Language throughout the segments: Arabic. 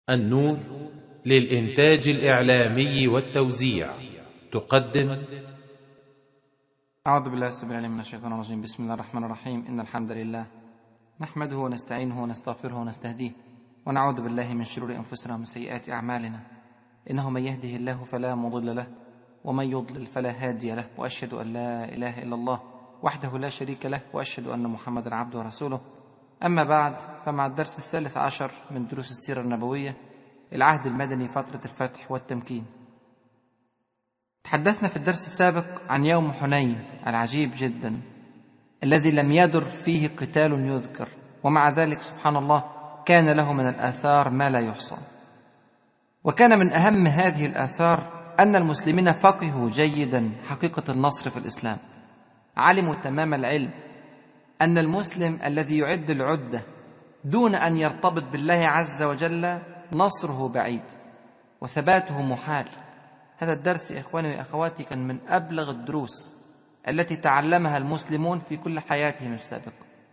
النور للإنتاج الإعلامي والتوزيع تقدم. أعوذ بالله السميع العليم من الشيطان الرجيم. بسم الله الرحمن الرحيم. إن الحمد لله نحمده ونستعينه ونستغفره ونستهديه ونعوذ بالله من شرور أنفسنا ومن سيئات أعمالنا. إنه من يهده الله فلا مضل له ومن يضلل فلا هادي له، وأشهد أن لا إله إلا الله وحده لا شريك له، وأشهد أن محمدا عبده ورسوله. أما بعد، فمع الدرس 13 من دروس السيرة النبوية، العهد المدني، فترة الفتح والتمكين. تحدثنا في الدرس السابق عن يوم حنين العجيب جدا الذي لم يدر فيه قتال يذكر، ومع ذلك سبحان الله كان له من الآثار ما لا يحصى. وكان من أهم هذه الآثار أن المسلمين فقهوا جيدا حقيقة النصر في الإسلام، علموا تمام العلم أن المسلم الذي يعد العدة دون أن يرتبط بالله عز وجل نصره بعيد وثباته محال. هذا الدرس يا إخواني وأخواتي كان من أبلغ الدروس التي تعلمها المسلمون في كل حياتهم السابقة.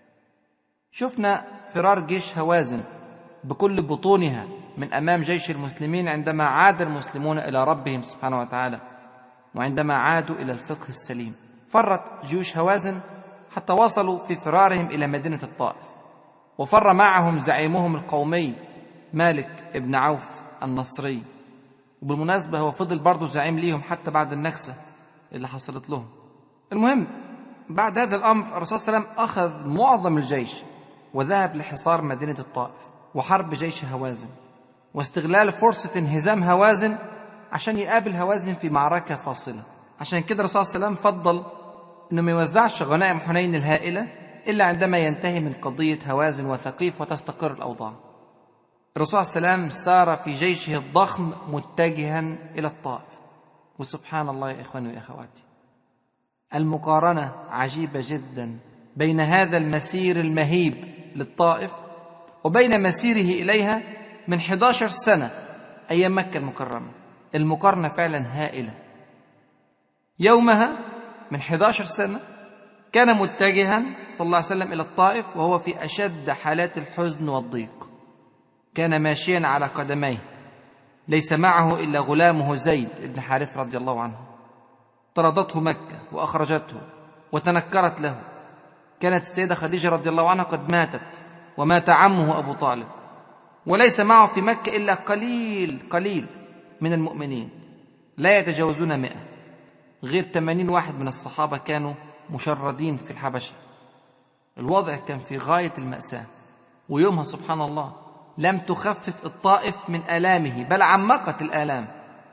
شفنا فرار جيش هوازن بكل بطونها من أمام جيش المسلمين عندما عاد المسلمون إلى ربهم سبحانه وتعالى، وعندما عادوا إلى الفقه السليم. فرت جيوش هوازن حتى وصلوا في فرارهم إلى مدينة الطائف، وفر معهم زعيمهم القومي مالك ابن عوف النصري، وبالمناسبة هو فضل برضه زعيم ليهم حتى بعد النكسة اللي حصلت لهم. المهم، بعد هذا الأمر الرسول صلى الله عليه وسلم أخذ معظم الجيش وذهب لحصار مدينة الطائف وحرب جيش هوازن، واستغلال فرصة انهزام هوازن عشان يقابل هوازن في معركة فاصلة. عشان كده الرسول صلى الله عليه وسلم فضل إنه ما يوزعش غنائم حنين الهائلة إلا عندما ينتهي من قضية هوازن وثقيف وتستقر الأوضاع. الرسول صلى الله عليه وسلم سار في جيشه الضخم متجها إلى الطائف. وسبحان الله يا إخواني وأخواتي، المقارنة عجيبة جدا بين هذا المسير المهيب للطائف وبين مسيره إليها من 11 سنة أيام مكة المكرمة. المقارنة فعلا هائلة. يومها من 11 سنة كان متجها صلى الله عليه وسلم إلى الطائف وهو في أشد حالات الحزن والضيق. كان ماشيا على قدميه، ليس معه إلا غلامه زيد بن حارث رضي الله عنه. طردته مكة وأخرجته وتنكرت له. كانت السيدة خديجة رضي الله عنها قد ماتت، ومات عمه أبو طالب، وليس معه في مكة إلا قليل من المؤمنين، لا يتجاوزون 100، غير 80 واحد من الصحابة كانوا مشردين في الحبشة. الوضع كان في غاية المأساة. ويومها سبحان الله لم تخفف الطائف من آلامه، بل عمقت الآلام،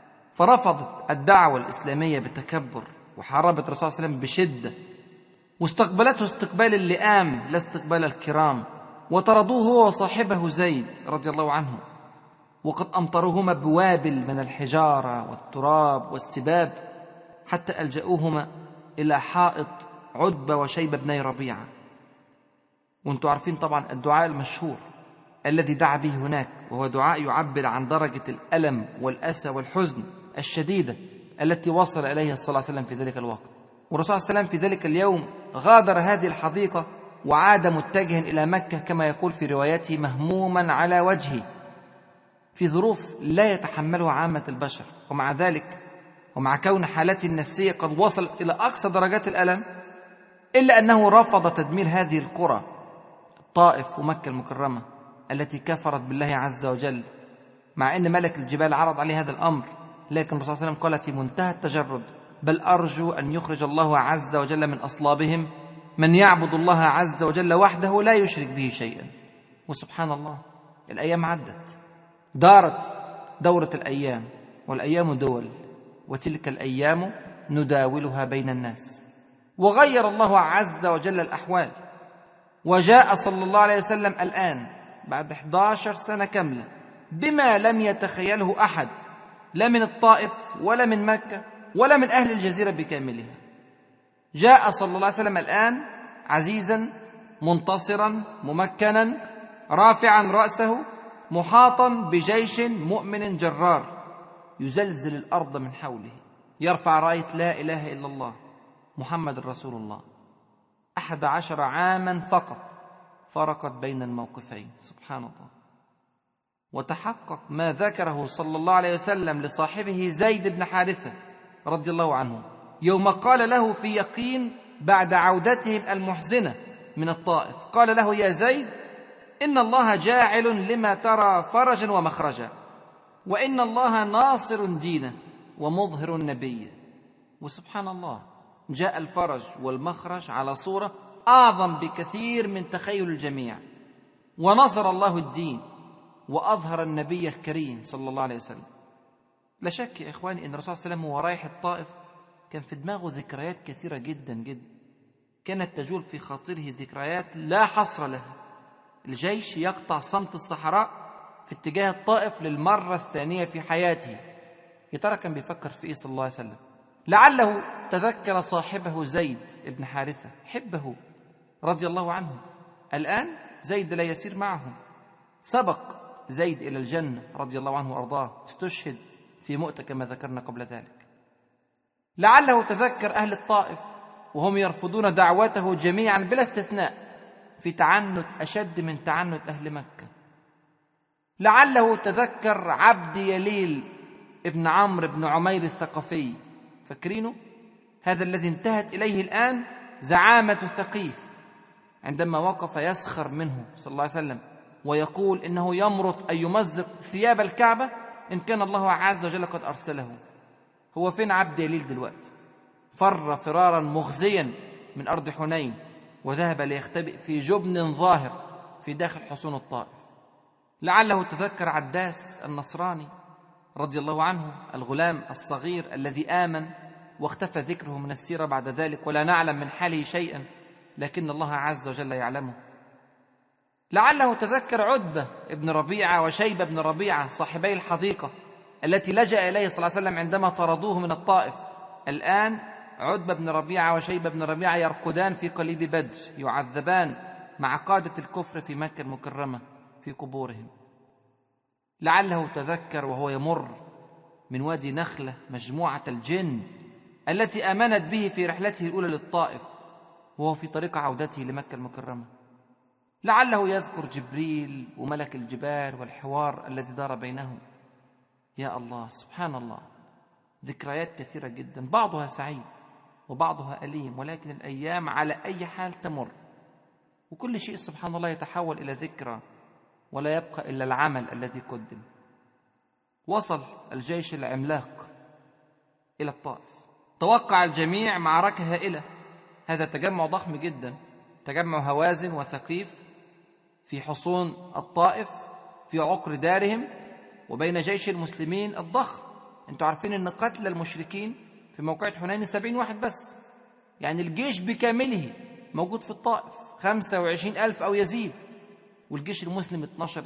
فرفضت الدعوة الإسلامية بتكبر، وحاربت الرسول صلى الله عليه وسلم بشدة، واستقبلته استقبال اللئام لا استقبال الكرام، وطردوه هو وصاحبه زيد رضي الله عنه، وقد أمطروهما بوابل من الحجارة والتراب والسباب، حتى ألجأوهما إلى حائط عتبة وشيبة بني ربيعة. وانتم عارفين طبعا الدعاء المشهور الذي دعا به هناك، وهو دعاء يعبر عن درجة الألم والأسى والحزن الشديدة التي وصل إليها صلى الله عليه وسلم في ذلك الوقت. والرسول صلى الله عليه وسلم في ذلك اليوم غادر هذه الحديقة وعاد متجها إلى مكة، كما يقول في روايته مهموما على وجهه، في ظروف لا يتحملها عامة البشر. ومع ذلك ومع كون حالته النفسية قد وصل إلى أقصى درجات الألم، إلا أنه رفض تدمير هذه القرى الطائف ومكة المكرمة التي كفرت بالله عز وجل، مع أن ملك الجبال عرض عليه هذا الأمر. لكن الرسول صلى الله عليه وسلم قال في منتهى التجرد: بل أرجو أن يخرج الله عز وجل من أصلابهم من يعبد الله عز وجل وحده لا يشرك به شيئا. وسبحان الله الأيام عدت، دارت دورة الأيام، والأيام دول، وتلك الأيام نداولها بين الناس. وغير الله عز وجل الأحوال، وجاء صلى الله عليه وسلم الآن بعد 11 سنة كاملة بما لم يتخيله أحد، لا من الطائف ولا من مكة ولا من أهل الجزيرة بكاملها. جاء صلى الله عليه وسلم الآن عزيزا منتصرا ممكنا رافعا رأسه محاطا بجيش مؤمن جرار يزلزل الأرض من حوله، يرفع راية لا إله إلا الله محمد رسول الله. 11 عاما فقط فرقت بين الموقفين. سبحان الله. وتحقق ما ذكره صلى الله عليه وسلم لصاحبه زيد بن حارثة رضي الله عنه يوم قال له في يقين بعد عودتهم المحزنة من الطائف، قال له: يا زيد، إن الله جاعل لما ترى فرجا ومخرجا، وإن الله ناصر دينه ومظهر نبيه. وسبحان الله، جاء الفرج والمخرج على صورة أعظم بكثير من تخيل الجميع، ونصر الله الدين وأظهر النبي الكريم صلى الله عليه وسلم. لا شك يا إخواني أن الرسول صلى الله عليه وسلم وهو رايح الطائف كان في دماغه ذكريات كثيرة جدا جدا، كانت تجول في خاطره ذكريات لا حصر لها. الجيش يقطع صمت الصحراء في اتجاه الطائف للمرة الثانية في حياته. يا ترى كان بيفكر في إيه صلى الله عليه وسلم؟ لعله تذكر صاحبه زيد بن حارثة حبه رضي الله عنه. الآن زيد لا يسير معهم، سبق زيد إلى الجنة رضي الله عنه وأرضاه، استشهد في مؤتة كما ذكرنا قبل ذلك. لعله تذكر أهل الطائف وهم يرفضون دعوته جميعا بلا استثناء في تعنت أشد من تعنت أهل مكة. لعله تذكر عبد يليل ابن عمرو بن عمير الثقفي، فاكرينه؟ هذا الذي انتهت إليه الآن زعامة ثقيف، عندما وقف يسخر منه صلى الله عليه وسلم ويقول إنه يمرط أن يمزق ثياب الكعبة إن كان الله عز وجل قد أرسله. هو فين عبد يليل دلوقتي؟ فر فرارا مخزيا من أرض حنين وذهب ليختبئ في جبن ظاهر في داخل حصون الطائف. لعله تذكر عداس النصراني رضي الله عنه، الغلام الصغير الذي آمن واختفى ذكره من السيرة بعد ذلك، ولا نعلم من حاله شيئا لكن الله عز وجل يعلمه. لعله تذكر عتبة ابن ربيعة وشيبة بن ربيعة صاحبي الحديقة التي لجأ إليه صلى الله عليه وسلم عندما طردوه من الطائف. الآن عتبة بن ربيعة وشيبة بن ربيعة يرقدان في قليب بدر، يعذبان مع قادة الكفر في مكة المكرمة في قبورهم. لعله تذكر وهو يمر من وادي نخلة مجموعة الجن التي آمنت به في رحلته الأولى للطائف وهو في طريق عودته لمكة المكرمة. لعله يذكر جبريل وملك الجبال والحوار الذي دار بينهم. يا الله، سبحان الله، ذكريات كثيرة جدا، بعضها سعيد وبعضها أليم، ولكن الأيام على أي حال تمر، وكل شيء سبحان الله يتحول إلى ذكرى ولا يبقى إلا العمل الذي قدم. وصل الجيش العملاق إلى الطائف، توقع الجميع معركة هائلة. هذا تجمع ضخم جدا، تجمع هوازن وثقيف في حصون الطائف في عقر دارهم وبين جيش المسلمين الضخم. انتوا عارفين ان قتل المشركين في موقعة حنين 70 واحد بس، يعني الجيش بكامله موجود في الطائف 25,000 أو يزيد، والجيش المسلم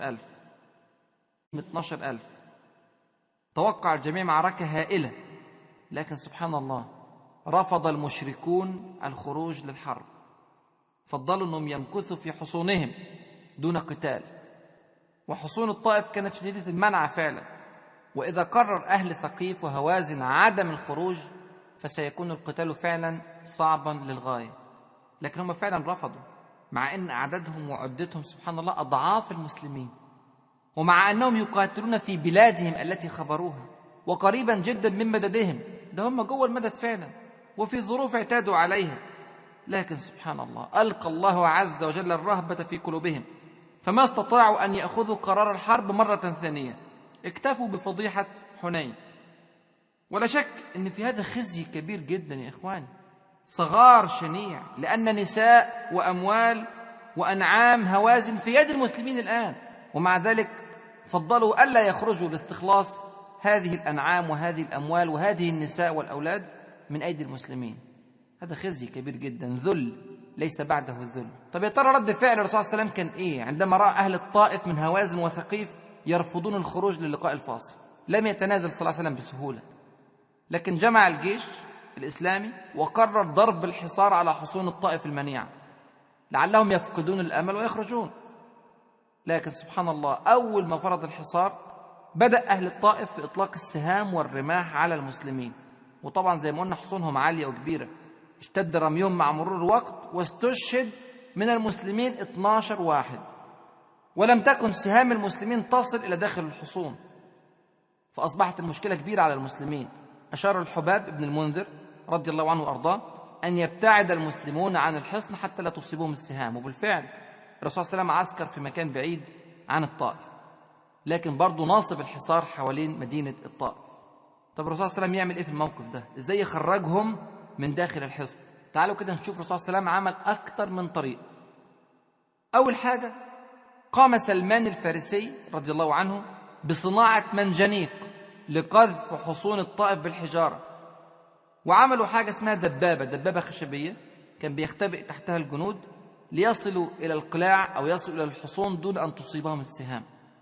12,000. توقع الجميع معركة هائلة، لكن سبحان الله رفض المشركون الخروج للحرب، فضلوا أنهم يمكثوا في حصونهم دون قتال. وحصون الطائف كانت شديدة المنع فعلا، وإذا قرر أهل ثقيف وهوازن عدم الخروج فسيكون القتال فعلا صعبا للغاية، لكن هم فعلا رفضوا، مع أن أعدادهم وعدتهم سبحان الله أضعاف المسلمين، ومع أنهم يقاتلون في بلادهم التي خبروها وقريبا جدا من مددهم، ده هم جوه المدد فعلا وفي ظروف اعتادوا عليها، لكن سبحان الله ألقى الله عز وجل الرهبة في قلوبهم فما استطاعوا أن يأخذوا قرار الحرب مرة ثانية، اكتفوا بفضيحة حنين. ولا شك أن في هذا خزي كبير جدا يا إخواني، صغار شنيع، لأن نساء وأموال وأنعام هوازن في يد المسلمين الآن، ومع ذلك فضلوا ألا يخرجوا لاستخلاص هذه الأنعام وهذه الأموال وهذه النساء والأولاد من أيدي المسلمين. هذا خزي كبير جدا، ذل ليس بعده ذل. طب يا ترى رد فعل الرسول صلى الله عليه وسلم كان إيه عندما رأى أهل الطائف من هوازن وثقيف يرفضون الخروج للقاء الفاصل؟ لم يتنازل صلى الله عليه وسلم بسهولة، لكن جمع الجيش الإسلامي وقرر ضرب الحصار على حصون الطائف المنيعة لعلهم يفقدون الأمل ويخرجون. لكن سبحان الله أول ما فرض الحصار بدأ أهل الطائف في إطلاق السهام والرماح على المسلمين، وطبعا زي ما قلنا حصونهم عالية وكبيرة، اشتد رميهم مع مرور الوقت واستشهد من المسلمين 12 واحد. ولم تكن سهام المسلمين تصل إلى داخل الحصون، فأصبحت المشكلة كبيرة على المسلمين. أشار الحباب بن المنذر رضي الله عنه وأرضاه أن يبتعد المسلمون عن الحصن حتى لا تصيبهم السهام، وبالفعل الرسول صلى الله عليه وسلم عسكر في مكان بعيد عن الطائف، لكن برضه ناصب الحصار حوالين مدينة الطائف. طب الرسول صلى الله عليه وسلم يعمل إيه في الموقف ده؟ إزاي يخرجهم من داخل الحصن؟ تعالوا كده نشوف الرسول صلى الله عليه وسلم عمل أكتر من طريقة. أول حاجة، قام سلمان الفارسي رضي الله عنه بصناعة منجنيق لقذف حصون الطائف بالحجارة، وعملوا حاجة اسمها دبابة خشبية كان بيختبئ تحتها الجنود ليصلوا إلى القلاع أو يصلوا إلى الحصون دون أن تصيبهم السهام.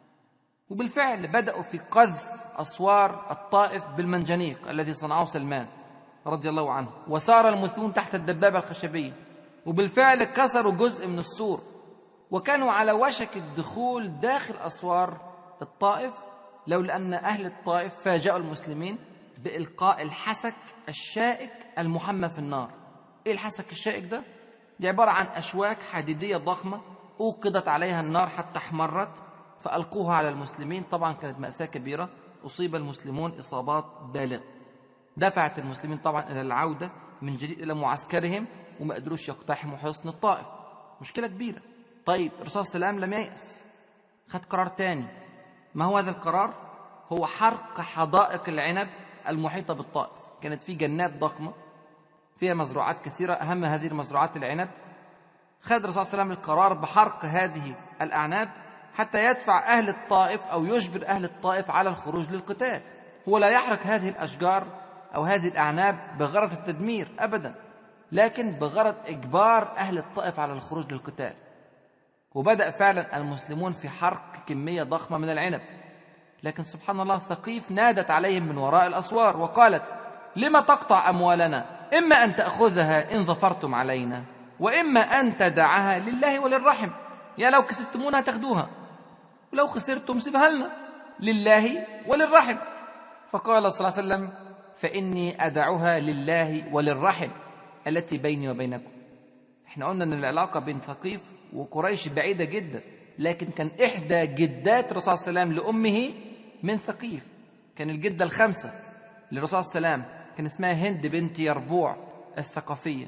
وبالفعل بدأوا في قذف أسوار الطائف بالمنجنيق الذي صنعه سلمان رضي الله عنه، وسار المسلمون تحت الدبابة الخشبية، وبالفعل كسروا جزء من السور، وكانوا على وشك الدخول داخل أسوار الطائف، لولا أن أهل الطائف فاجأوا المسلمين بإلقاء الحسك الشائك المحمى في النار. إيه الحسك الشائك ده؟ دي عبارة عن أشواك حديدية ضخمة أوقدت عليها النار حتى احمرت، فألقوها على المسلمين. طبعا كانت مأساة كبيرة، أصيب المسلمون إصابات بالغة دفعت المسلمين طبعا إلى العودة من جديد إلى معسكرهم، وما قدروش يقتحموا حصن الطائف. مشكلة كبيرة. طيب الرسول صلى الله عليه وسلم لم ييأس، خد قرار تاني. ما هو هذا القرار؟ هو حرق حدائق العنب المحيطة بالطائف. كانت في جنات ضخمة فيها مزروعات كثيرة، أهم هذه المزروعات العنب. خد الرسول صلى الله عليه وسلم القرار بحرق هذه الأعناب حتى يدفع أهل الطائف أو يجبر أهل الطائف على الخروج للقتال. هو لا يحرق هذه الأشجار أو هذه الأعناب بغرض التدمير أبدا، لكن بغرض إجبار أهل الطائف على الخروج للقتال. وبدأ فعلا المسلمون في حرق كمية ضخمة من العنب، لكن سبحان الله ثقيف نادت عليهم من وراء الأسوار وقالت: لما تقطع أموالنا؟ إما أن تأخذها إن ظفرتم علينا، وإما أن تدعها لله وللرحم. يا لو كسبتمونها تاخدوها، ولو خسرتم سيبها لنا لله وللرحم. فقال صلى الله عليه وسلم: فإني أدعها لله وللرحم التي بيني وبينكم. احنا قلنا أن العلاقة بين ثقيف وقريش بعيدة جدا، لكن كان إحدى جدات الرسول صلى الله عليه وسلم لأمه من ثقيف. كان الجدة الخامسة للرسول صلى الله عليه وسلم كان اسمها هند بنت يربوع الثقفية.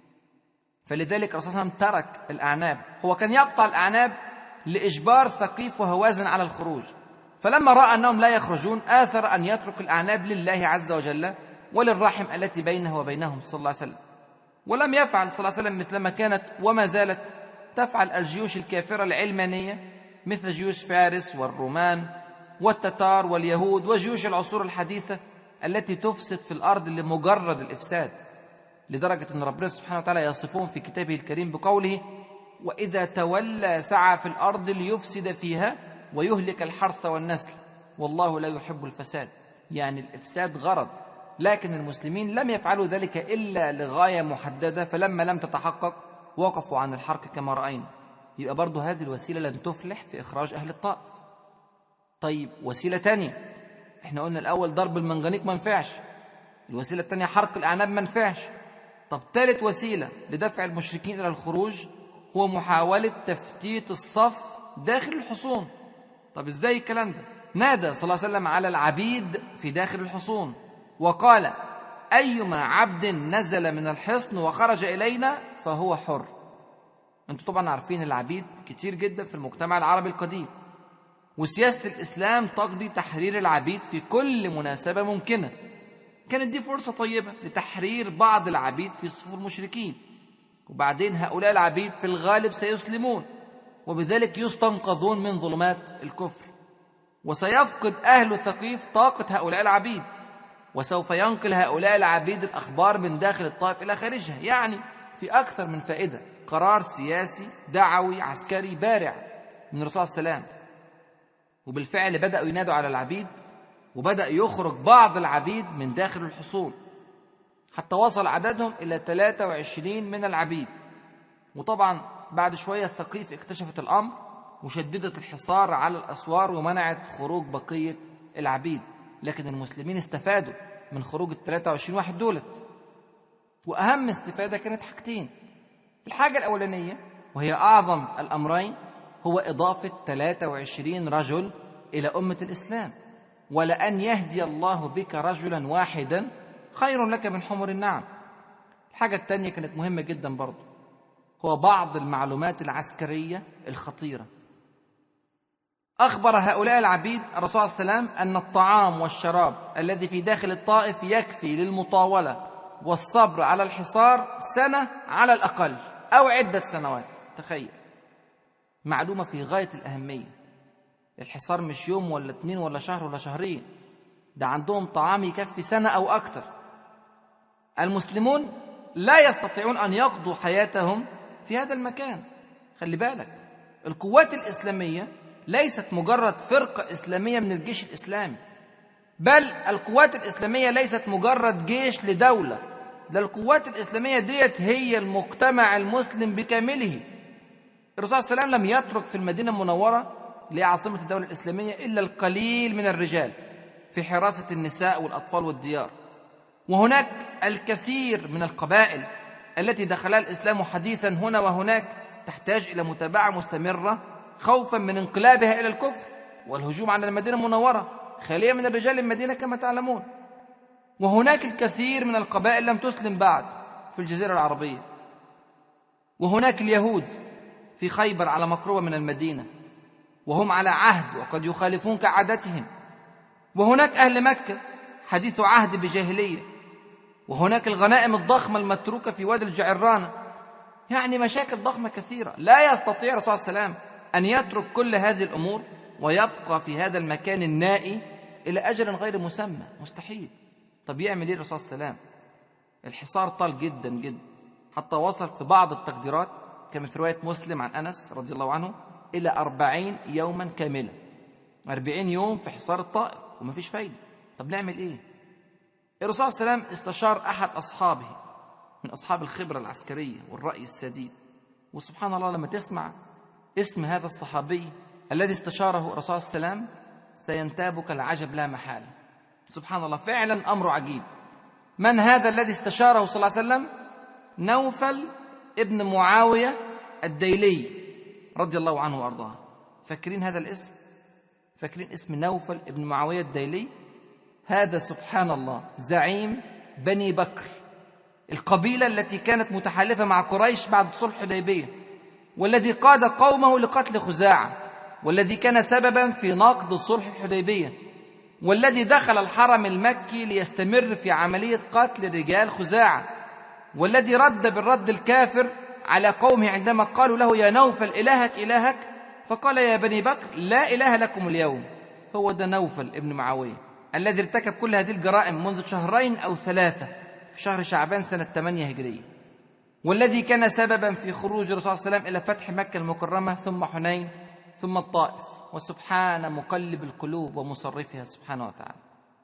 فلذلك الرسول صلى الله عليه وسلم ترك الأعناب. هو كان يقطع الأعناب لإجبار ثقيف وهوازن على الخروج، فلما رأى أنهم لا يخرجون آثر أن يترك الأعناب لله عز وجل وللرحم التي بينه وبينهم صلى الله عليه وسلم. ولم يفعل صلى الله عليه وسلم مثلما كانت وما زالت تفعل الجيوش الكافرة العلمانية مثل جيوش فارس والرومان والتتار واليهود وجيوش العصور الحديثة التي تفسد في الأرض لمجرد الإفساد، لدرجة أن ربنا سبحانه وتعالى يصفهم في كتابه الكريم بقوله: وإذا تولى سعى في الأرض ليفسد فيها ويهلك الحرث والنسل والله لا يحب الفساد. يعني الإفساد غرض، لكن المسلمين لم يفعلوا ذلك إلا لغاية محددة، فلما لم تتحقق وقفوا عن الحرق كما رأينا. يبقى برضو هذه الوسيلة لن تفلح في إخراج أهل الطائف. طيب وسيلة تانية، احنا قلنا الأول ضرب المنجنيق ما نفعش، الوسيلة التانية حرق الأعناب ما نفعش. طب ثالث وسيلة لدفع المشركين إلى الخروج هو محاولة تفتيت الصف داخل الحصون. طب ازاي الكلام ده؟ نادى صلى الله عليه وسلم على العبيد في داخل الحصون وقال: أيما عبد نزل من الحصن وخرج إلينا فهو حر. انتوا طبعا عارفين العبيد كتير جدا في المجتمع العربي القديم، وسياسة الإسلام تقضي تحرير العبيد في كل مناسبة ممكنة. كانت دي فرصة طيبة لتحرير بعض العبيد في صفوف المشركين، وبعدين هؤلاء العبيد في الغالب سيسلمون، وبذلك يستنقذون من ظلمات الكفر. وسيفقد أهل ثقيف طاقة هؤلاء العبيد، وسوف ينقل هؤلاء العبيد الأخبار من داخل الطائف إلى خارجها. يعني في أكثر من فائدة. قرار سياسي دعوي عسكري بارع من الرسول صلى الله عليه وسلم. وبالفعل بدأوا ينادوا على العبيد، وبدأ يخرج بعض العبيد من داخل الحصون حتى وصل عددهم إلى 23 من العبيد. وطبعا بعد شوية الثقيف اكتشفت الأمر وشددت الحصار على الأسوار ومنعت خروج بقية العبيد، لكن المسلمين استفادوا من خروج 23 واحد دولت. وأهم استفادة كانت حاجتين. الحاجة الأولانية وهي أعظم الأمرين هو إضافة 23 رجل إلى أمة الإسلام. ولأن يهدي الله بك رجلا واحدا خير لك من حمر النعم. الحاجة الثانية كانت مهمة جدا برضو، هو بعض المعلومات العسكرية الخطيرة. أخبر هؤلاء العبيد الرسول صلى الله عليه وسلم أن الطعام والشراب الذي في داخل الطائف يكفي للمطاولة والصبر على الحصار سنة على الأقل أو عدة سنوات. تخيل، معلومة في غاية الأهمية. الحصار مش يوم ولا 2 ولا شهر ولا شهرين، ده عندهم طعام يكفي سنة أو أكتر. المسلمون لا يستطيعون أن يقضوا حياتهم في هذا المكان. خلي بالك، القوات الإسلامية ليست مجرد فرقة إسلامية من الجيش الإسلامي، بل القوات الإسلامية ليست مجرد جيش لدولة، ده القوات الإسلامية ديت هي المجتمع المسلم بكامله. الرسول صلى الله عليه وسلم لم يترك في المدينة المنورة لعاصمة الدولة الإسلامية إلا القليل من الرجال في حراسة النساء والأطفال والديار، وهناك الكثير من القبائل التي دخلها الإسلام حديثا هنا وهناك تحتاج إلى متابعة مستمرة خوفا من انقلابها إلى الكفر والهجوم على المدينة المنورة خالية من الرجال المدينة كما تعلمون. وهناك الكثير من القبائل لم تسلم بعد في الجزيرة العربية، وهناك اليهود في خيبر على مقربة من المدينة وهم على عهد وقد يخالفون كعادتهم، وهناك أهل مكة حديث عهد بجاهلية، وهناك الغنائم الضخمة المتروكة في وادي الجعرانة. يعني مشاكل ضخمة كثيرة. لا يستطيع الرسول صلى الله عليه وسلم أن يترك كل هذه الأمور ويبقى في هذا المكان النائي إلى أجل غير مسمى، مستحيل. طب يعمل إيه الرسول صلى الله عليه وسلم؟ الحصار طال جدا جدا، حتى وصل في بعض التقديرات كما في رواية مسلم عن أنس رضي الله عنه إلى 40 يوما كاملة. 40 يوم في حصار الطائف وما فيش فايدة. طب نعمل إيه؟ الرسول صلى الله عليه وسلم استشار أحد أصحابه من أصحاب الخبرة العسكرية والرأي السديد. وسبحان الله، لما تسمع اسم هذا الصحابي الذي استشاره الرسول صلى الله عليه وسلم سينتابك العجب لا محالة. سبحان الله، فعلا أمر عجيب. من هذا الذي استشاره صلى الله عليه وسلم؟ نوفل ابن معاوية الديلي رضي الله عنه وأرضاه. فاكرين هذا الاسم؟ فاكرين اسم نوفل ابن معاوية الديلي؟ هذا سبحان الله زعيم بني بكر، القبيلة التي كانت متحالفة مع قريش بعد صلح الحديبية، والذي قاد قومه لقتل خزاعة، والذي كان سببا في نقض صلح الحديبية، والذي دخل الحرم المكي ليستمر في عملية قتل رجال خزاعة، والذي رد بالرد الكافر على قومه عندما قالوا له يا نوفل إلهك إلهك، فقال يا بني بكر لا إله لكم اليوم. هو ده نوفل ابن معاوية الذي ارتكب كل هذه الجرائم منذ 2 أو 3 في شهر شعبان سنة 8 هجرية، والذي كان سببا في خروج الرسول صلى الله عليه وسلم إلى فتح مكة المكرمة ثم حنين ثم الطائف. وسبحان مقلب القلوب ومصرفها سبحانه وتعالى.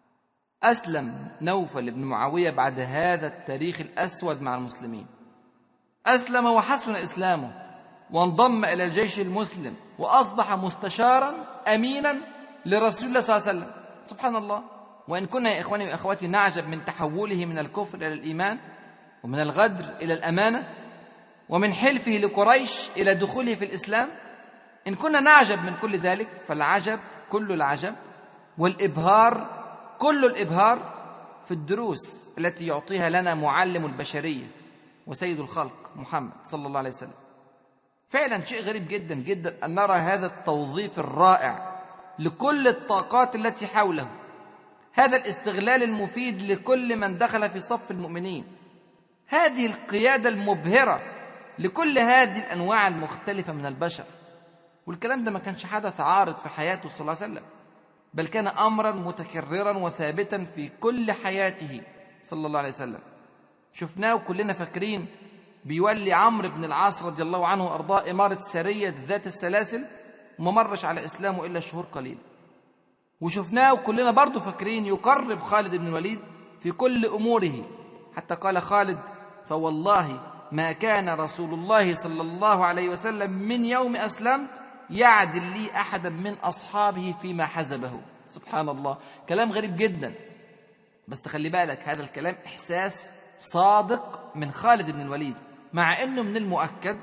أسلم نوفل بن معاوية بعد هذا التاريخ الأسود مع المسلمين. أسلم وحسن إسلامه وانضم إلى الجيش المسلم وأصبح مستشارا أمينا لرسول الله صلى الله عليه وسلم. سبحان الله. وإن كنا يا إخواني وأخواتي نعجب من تحوله من الكفر إلى الإيمان، ومن الغدر إلى الأمانة، ومن حلفه لقريش إلى دخوله في الإسلام، إن كنا نعجب من كل ذلك، فالعجب كل العجب والإبهار كل الإبهار في الدروس التي يعطيها لنا معلم البشرية وسيد الخلق محمد صلى الله عليه وسلم. فعلا شيء غريب جدا جدا أن نرى هذا التوظيف الرائع لكل الطاقات التي حوله، هذا الاستغلال المفيد لكل من دخل في صف المؤمنين، هذه القيادة المبهرة لكل هذه الأنواع المختلفة من البشر. والكلام ده ما كانش حدث عارض في حياته صلى الله عليه وسلم، بل كان أمرا متكررا وثابتا في كل حياته صلى الله عليه وسلم. شفناه كلنا فاكرين بيولي عمرو بن العاص رضي الله عنه وأرضاه إمارة سرية ذات السلاسل وما مرش على إسلامه إلا شهور قليل. وشفناه كلنا برضو فاكرين يقرب خالد بن الوليد في كل أموره، حتى قال خالد فوالله ما كان رسول الله صلى الله عليه وسلم من يوم أسلمت يعدل لي أحدا من أصحابه فيما حزبه. سبحان الله، كلام غريب جدا، بس خلي بالك هذا الكلام إحساس صادق من خالد بن الوليد، مع أنه من المؤكد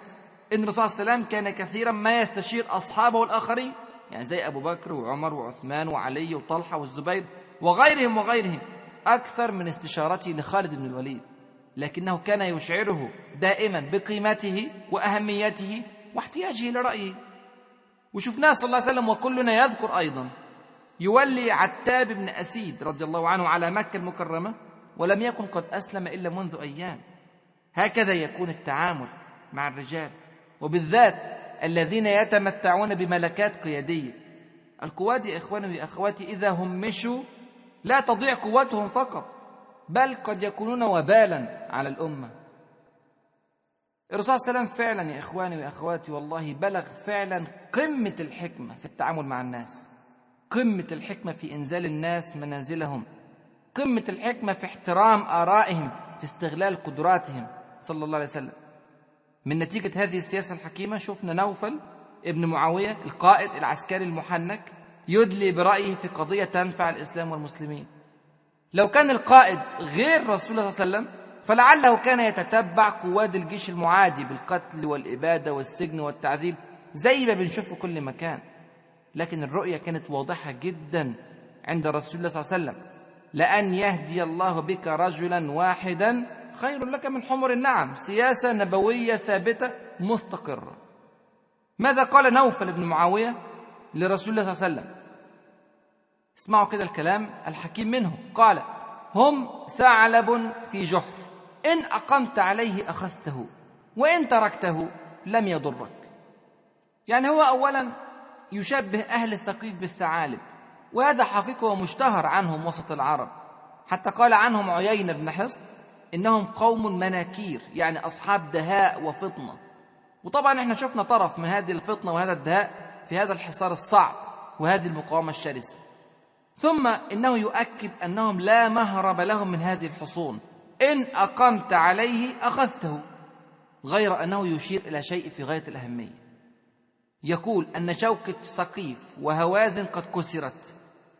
إن الرسول صلى الله عليه وسلم كان كثيرا ما يستشير أصحابه الآخرين، يعني زي أبو بكر وعمر وعثمان وعلي وطلحة والزبير وغيرهم أكثر من استشارته لخالد بن الوليد، لكنه كان يشعره دائما بقيمته وأهميته واحتياجه لرأيه. وشفناه صلى الله عليه وسلم وكلنا يذكر أيضا يولي عتاب بن أسيد رضي الله عنه على مكة المكرمة ولم يكن قد أسلم إلا منذ أيام. هكذا يكون التعامل مع الرجال، وبالذات الذين يتمتعون بملكات قيادية. القواد يا إخواني وأخواتي إذا همشوا لا تضيع قوتهم فقط، بل قد يكونون وبالا على الأمة. الرسول صلى الله عليه وسلم فعلا يا إخواني وأخواتي والله بلغ فعلا قمة الحكمة في التعامل مع الناس، قمة الحكمة في إنزال الناس منازلهم، قمة الحكمة في احترام آرائهم، في استغلال قدراتهم صلى الله عليه وسلم. من نتيجة هذه السياسة الحكيمة شفنا نوفل ابن معاوية القائد العسكري المحنك يدلي برأيه في قضية تنفع الإسلام والمسلمين. لو كان القائد غير رسول الله صلى الله عليه وسلم فلعله كان يتتبع قواد الجيش المعادي بالقتل والإبادة والسجن والتعذيب زي ما بنشوف في كل مكان. لكن الرؤية كانت واضحة جدا عند رسول الله صلى الله عليه وسلم: لأن يهدي الله بك رجلا واحدا خير لك من حمر النعم. سياسة نبوية ثابتة مستقرة. ماذا قال نوفل بن معاوية لرسول الله صلى الله عليه وسلم؟ اسمعوا كده الكلام الحكيم منه. قال: هم ثعلب في جحر، إن أقمت عليه أخذته وإن تركته لم يضرك. يعني هو أولا يشبه أهل الثقيف بالثعالب، وهذا حقيقة ومشتهر عنهم وسط العرب. حتى قال عنهم عيينة بن حصن: إنهم قوم مناكير، يعني أصحاب دهاء وفطنة. وطبعا احنا شفنا طرف من هذه الفطنة وهذا الدهاء في هذا الحصار الصعب وهذه المقاومة الشرسة. ثم إنه يؤكد أنهم لا مهرب لهم من هذه الحصون، إن أقمت عليه أخذته، غير أنه يشير إلى شيء في غاية الأهمية. يقول أن شوكة ثقيف وهوازن قد كسرت،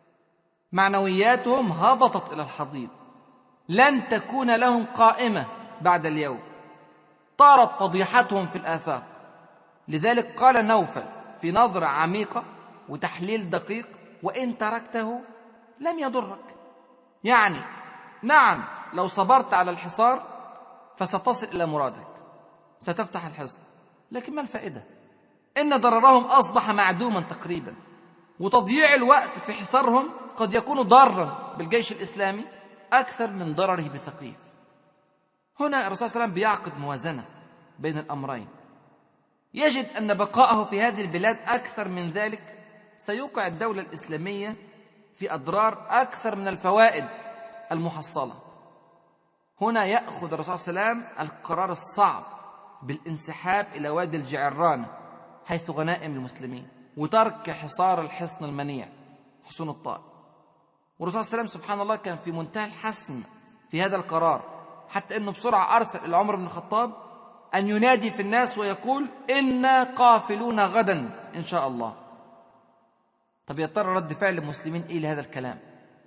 معنوياتهم هبطت إلى الحضيض، لن تكون لهم قائمة بعد اليوم، طارت فضيحتهم في الآفاق. لذلك قال نوفل في نظرة عميقة وتحليل دقيق: وإن تركته لم يضرك. يعني نعم لو صبرت على الحصار فستصل إلى مرادك، ستفتح الحصن، لكن ما الفائدة؟ إن ضررهم أصبح معدوما تقريبا، وتضييع الوقت في حصارهم قد يكون ضارا بالجيش الإسلامي أكثر من ضرره بثقيف. هنا الرسول صلى الله عليه وسلم بيعقد موازنة بين الأمرين. يجد أن بقاءه في هذه البلاد أكثر من ذلك سيوقع الدولة الإسلامية في أضرار أكثر من الفوائد المحصلة. هنا يأخذ الرسول صلى الله عليه وسلم القرار الصعب بالانسحاب إلى وادي الجعرانة حيث غنائم المسلمين، وترك حصار الحصن المنيع حصون الطائف. والرسول صلى الله عليه وسلم سبحان الله كان في منتهى الحسم في هذا القرار، حتى أنه بسرعة أرسل إلى عمر بن الخطاب أن ينادي في الناس ويقول: إنا قافلون غدا إن شاء الله. طب يا ترى رد فعل المسلمين إيه لهذا الكلام؟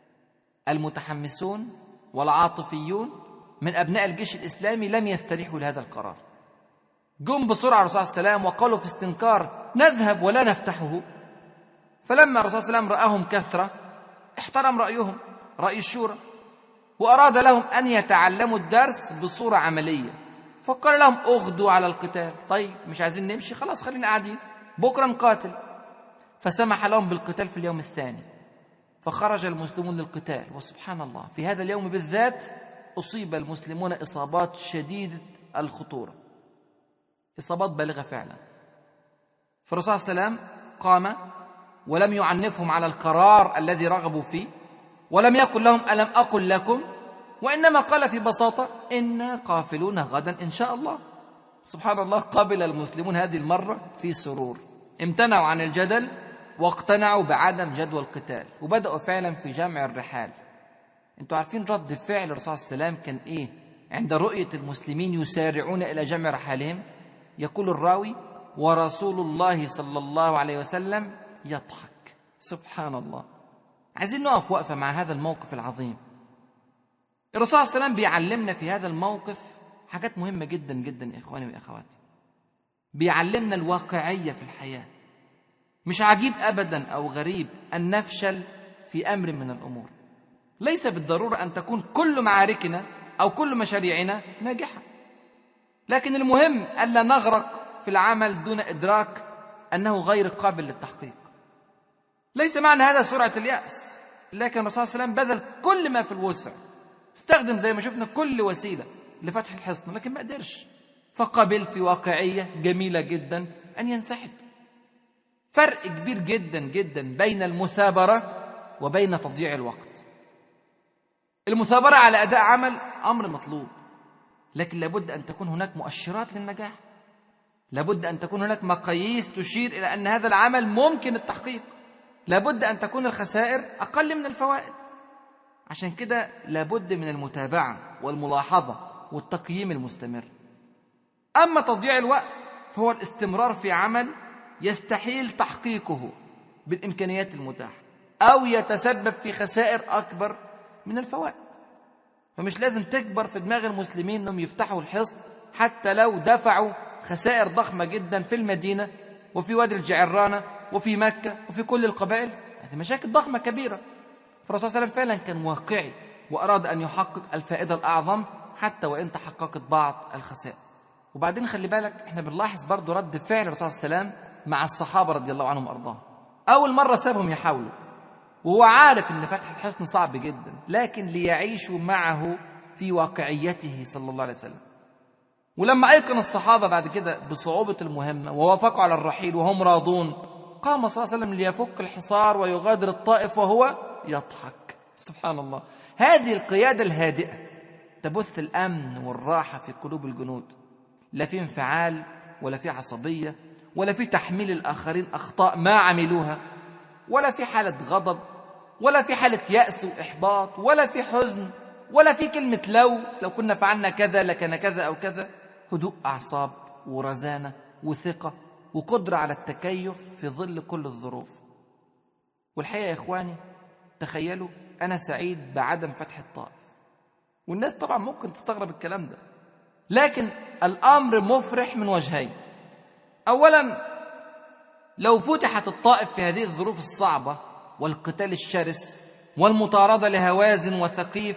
المتحمسون والعاطفيون من أبناء الجيش الإسلامي لم يستريحوا لهذا القرار، جم بسرعة الرسول صلى الله عليه وسلم وقالوا في استنكار: نذهب ولا نفتحه. فلما الرسول صلى الله عليه وسلم رآهم كثرة احترم رأيهم، رأي الشورى، وأراد لهم أن يتعلموا الدرس بصورة عملية، فقال لهم: اغدوا على القتال. طيب مش عايزين نمشي، خلاص خلينا قاعدين، بكرة نقاتل. فسمح لهم بالقتال في اليوم الثاني، فخرج المسلمون للقتال. وسبحان الله في هذا اليوم بالذات أصيب المسلمون إصابات شديدة الخطورة، إصابات بالغة فعلا. فالرسول صلى الله عليه وسلم قام ولم يعنفهم على القرار الذي رغبوا فيه، ولم يقل لهم: ألم أقل لكم؟ وإنما قال في بساطة: إنا قافلون غدا إن شاء الله. سبحان الله، قبل المسلمون هذه المرة في سرور، امتنعوا عن الجدل واقتنعوا بعدم جدوى القتال، وبدأوا فعلا في جمع الرحال. انتوا عارفين رد فعل الرسول صلى الله عليه وسلم كان ايه عند رؤية المسلمين يسارعون إلى جمع رحالهم؟ يقول الراوي: ورسول الله صلى الله عليه وسلم يضحك. سبحان الله. عايزين نقف وقفة مع هذا الموقف العظيم. الرسول صلى الله عليه وسلم بيعلمنا في هذا الموقف حاجات مهمة جدا جدا يا إخواني وأخواتي. بيعلمنا الواقعية في الحياة. مش عجيب أبدا أو غريب أن نفشل في أمر من الأمور. ليس بالضرورة أن تكون كل معاركنا أو كل مشاريعنا ناجحة، لكن المهم ألا نغرق في العمل دون إدراك أنه غير قابل للتحقيق. ليس معنى هذا سرعة اليأس، لكن الرسول صلى الله عليه وسلم بذل كل ما في الوسع، استخدم زي ما شفنا كل وسيلة لفتح الحصن، لكن ما قدرش، فقبل في واقعية جميلة جدا أن ينسحب. فرق كبير جدا جدا بين المثابرة وبين تضييع الوقت. المثابرة على أداء عمل أمر مطلوب، لكن لابد أن تكون هناك مؤشرات للنجاح، لابد أن تكون هناك مقاييس تشير إلى أن هذا العمل ممكن التحقيق، لابد أن تكون الخسائر أقل من الفوائد. عشان كده لابد من المتابعة والملاحظة والتقييم المستمر. أما تضييع الوقت فهو الاستمرار في عمل يستحيل تحقيقه بالإمكانيات المتاحة أو يتسبب في خسائر أكبر من الفوائد. فمش لازم تكبر في دماغ المسلمين أنهم يفتحوا الحصن حتى لو دفعوا خسائر ضخمة جدا في المدينة وفي وادي الجعرانة وفي مكة وفي كل القبائل. هذه مشاكل ضخمة كبيرة. فالرسول صلى الله عليه وسلم فعلا كان واقعي وأراد أن يحقق الفائدة الأعظم حتى وإن تحققت بعض الخسائر. وبعدين خلي بالك، احنا بنلاحظ برضو رد فعل الرسول صلى الله عليه وسلم مع الصحابة رضي الله عنهم وأرضاهم. أول مرة سابهم يحاولوا وهو عارف أن فتح الحصن صعب جدا، لكن ليعيشوا معه في واقعيته صلى الله عليه وسلم. ولما أيقن الصحابة بعد كده بصعوبة المهمة ووافقوا على الرحيل وهم راضون، قام صلى الله عليه وسلم ليفك الحصار ويغادر الطائف وهو يضحك. سبحان الله. هذه القيادة الهادئة تبث الأمن والراحة في قلوب الجنود، لا في انفعال ولا في عصبية ولا في تحميل الآخرين أخطاء ما عملوها، ولا في حالة غضب ولا في حالة يأس وإحباط ولا في حزن ولا في كلمة لو كنا فعلنا كذا لكان كذا أو كذا. هدوء أعصاب ورزانة وثقة وقدرة على التكيف في ظل كل الظروف. والحقيقة يا إخواني، تخيلوا أنا سعيد بعدم فتح الطائف، والناس طبعا ممكن تستغرب الكلام ده، لكن الأمر مفرح من وجهين. أولا، لو فتحت الطائف في هذه الظروف الصعبة والقتال الشرس والمطاردة لهوازن وثقيف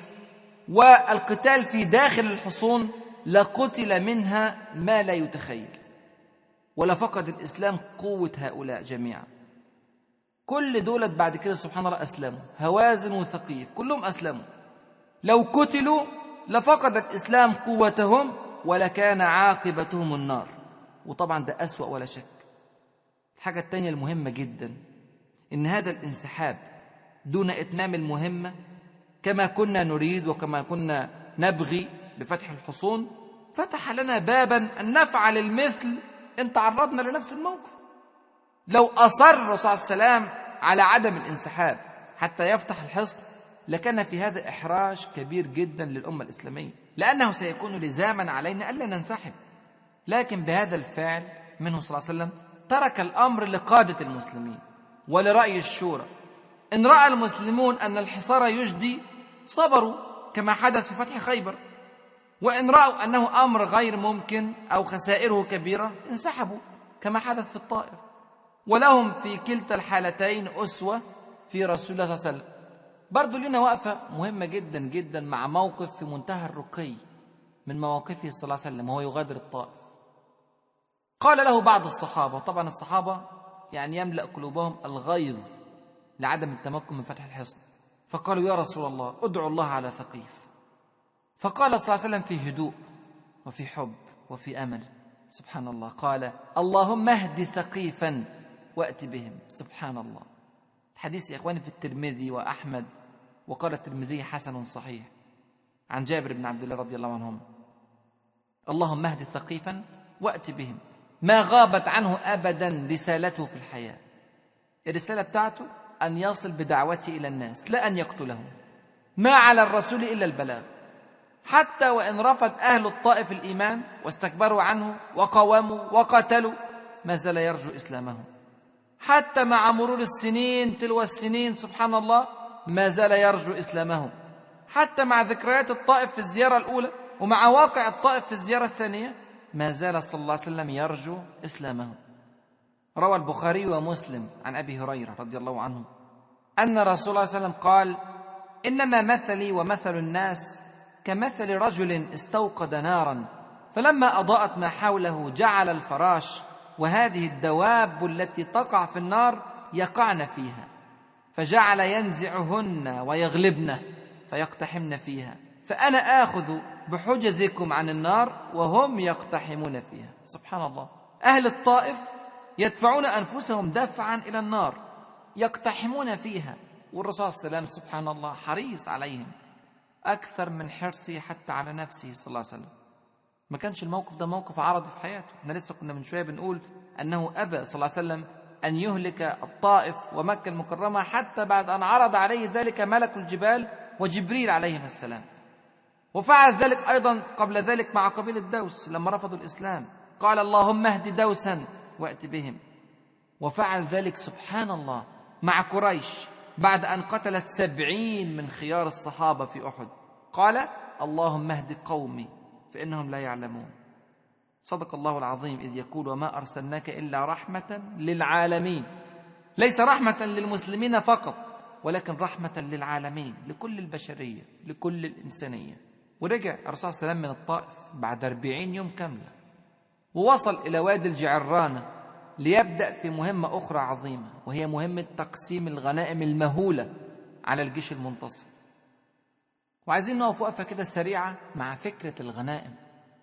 والقتال في داخل الحصون، لقتل منها ما لا يتخيل، ولفقد الإسلام قوة هؤلاء جميعا. كل دولة بعد كده سبحان الله أسلموا، هوازن وثقيف كلهم أسلموا. لو قتلوا لفقد الإسلام قوتهم ولكان عاقبتهم النار، وطبعا ده أسوأ ولا شك. الحاجة التانية المهمة جدا إن هذا الانسحاب دون إتمام المهمة كما كنا نريد وكما كنا نبغي بفتح الحصون فتح لنا بابا أن نفعل المثل إن تعرضنا لنفس الموقف. لو أصر الرسول صلى الله عليه وسلم على عدم الانسحاب حتى يفتح الحصن لكان في هذا إحراج كبير جدا للأمة الإسلامية، لأنه سيكون لزاما علينا ألا ننسحب. لكن بهذا الفعل منه صلى الله عليه وسلم ترك الأمر لقادة المسلمين ولرأي الشورى. إن رأى المسلمون أن الحصار يجدي صبروا كما حدث في فتح خيبر، وإن رأوا أنه أمر غير ممكن أو خسائره كبيرة انسحبوا كما حدث في الطائف. ولهم في كلتا الحالتين أسوة في رسول الله صلى الله عليه وسلم. برضو لنا وقفة مهمة جدا جدا مع موقف في منتهى الرقي من مواقفه صلى الله عليه وسلم وهو يغادر الطائف. قال له بعض الصحابة، طبعا الصحابة يعني يملأ قلوبهم الغيظ لعدم التمكن من فتح الحصن، فقالوا يا رسول الله ادعو الله على ثقيف. فقال صلى الله عليه وسلم في هدوء وفي حب وفي أمل، سبحان الله، قال اللهم اهد ثقيفا وأت بهم. سبحان الله. الحديث يا إخواني في الترمذي وأحمد، وقال الترمذي حسن صحيح عن جابر بن عبد الله رضي الله عنهم، اللهم اهد ثقيفا وأت بهم. ما غابت عنه أبدا رسالته في الحياة. الرسالة بتاعته أن يصل بدعوته إلى الناس لا أن يقتلهم. ما على الرسول إلا البلاغ، حتى وإن رفض أهل الطائف الإيمان واستكبروا عنه وقاوموا وقتلوا ما زال يرجو إسلامهم. حتى مع مرور السنين تلو السنين سبحان الله ما زال يرجو إسلامهم. حتى مع ذكريات الطائف في الزيارة الأولى ومع واقع الطائف في الزيارة الثانية ما زال صلى الله عليه وسلم يرجو إسلامه. روى البخاري ومسلم عن أبي هريرة رضي الله عنه أن رسول الله صلى الله عليه وسلم قال: إنما مثلي ومثل الناس كمثل رجل استوقد نارا فلما أضاءت ما حوله جعل الفراش وهذه الدواب التي تقع في النار يقعن فيها، فجعل ينزعهن ويغلبن فيقتحمن فيها، فأنا آخذ بحجزكم عن النار وهم يقتحمون فيها. سبحان الله، أهل الطائف يدفعون أنفسهم دفعا إلى النار يقتحمون فيها، والرسول صلى الله عليه وسلم سبحان الله حريص عليهم أكثر من حرصه حتى على نفسه صلى الله عليه وسلم. ما كانش الموقف ده موقف عرضي في حياته. احنا لسه كنا من شوية بنقول أنه أبى صلى الله عليه وسلم أن يهلك الطائف ومكة المكرمة حتى بعد أن عرض عليه ذلك ملك الجبال وجبريل عليهم السلام. وفعل ذلك أيضا قبل ذلك مع قبيلة دوس لما رفضوا الإسلام، قال: اللهم اهد دوسا وأت بهم. وفعل ذلك سبحان الله مع قريش بعد أن قتلت 70 من خيار الصحابة في أحد، قال: اللهم اهد قومي فإنهم لا يعلمون. صدق الله العظيم إذ يقول: وما أرسلناك إلا رحمة للعالمين. ليس رحمة للمسلمين فقط، ولكن رحمة للعالمين، لكل البشرية، لكل الإنسانية. ورجع الرسول صلى الله عليه وسلم من الطائف بعد 40 يوم كاملة، ووصل إلى وادي الجعرانة ليبدأ في مهمة أخرى عظيمة، وهي مهمة تقسيم الغنائم المهولة على الجيش المنتصر. وعايزين نقف وقفة كده سريعة مع فكرة الغنائم.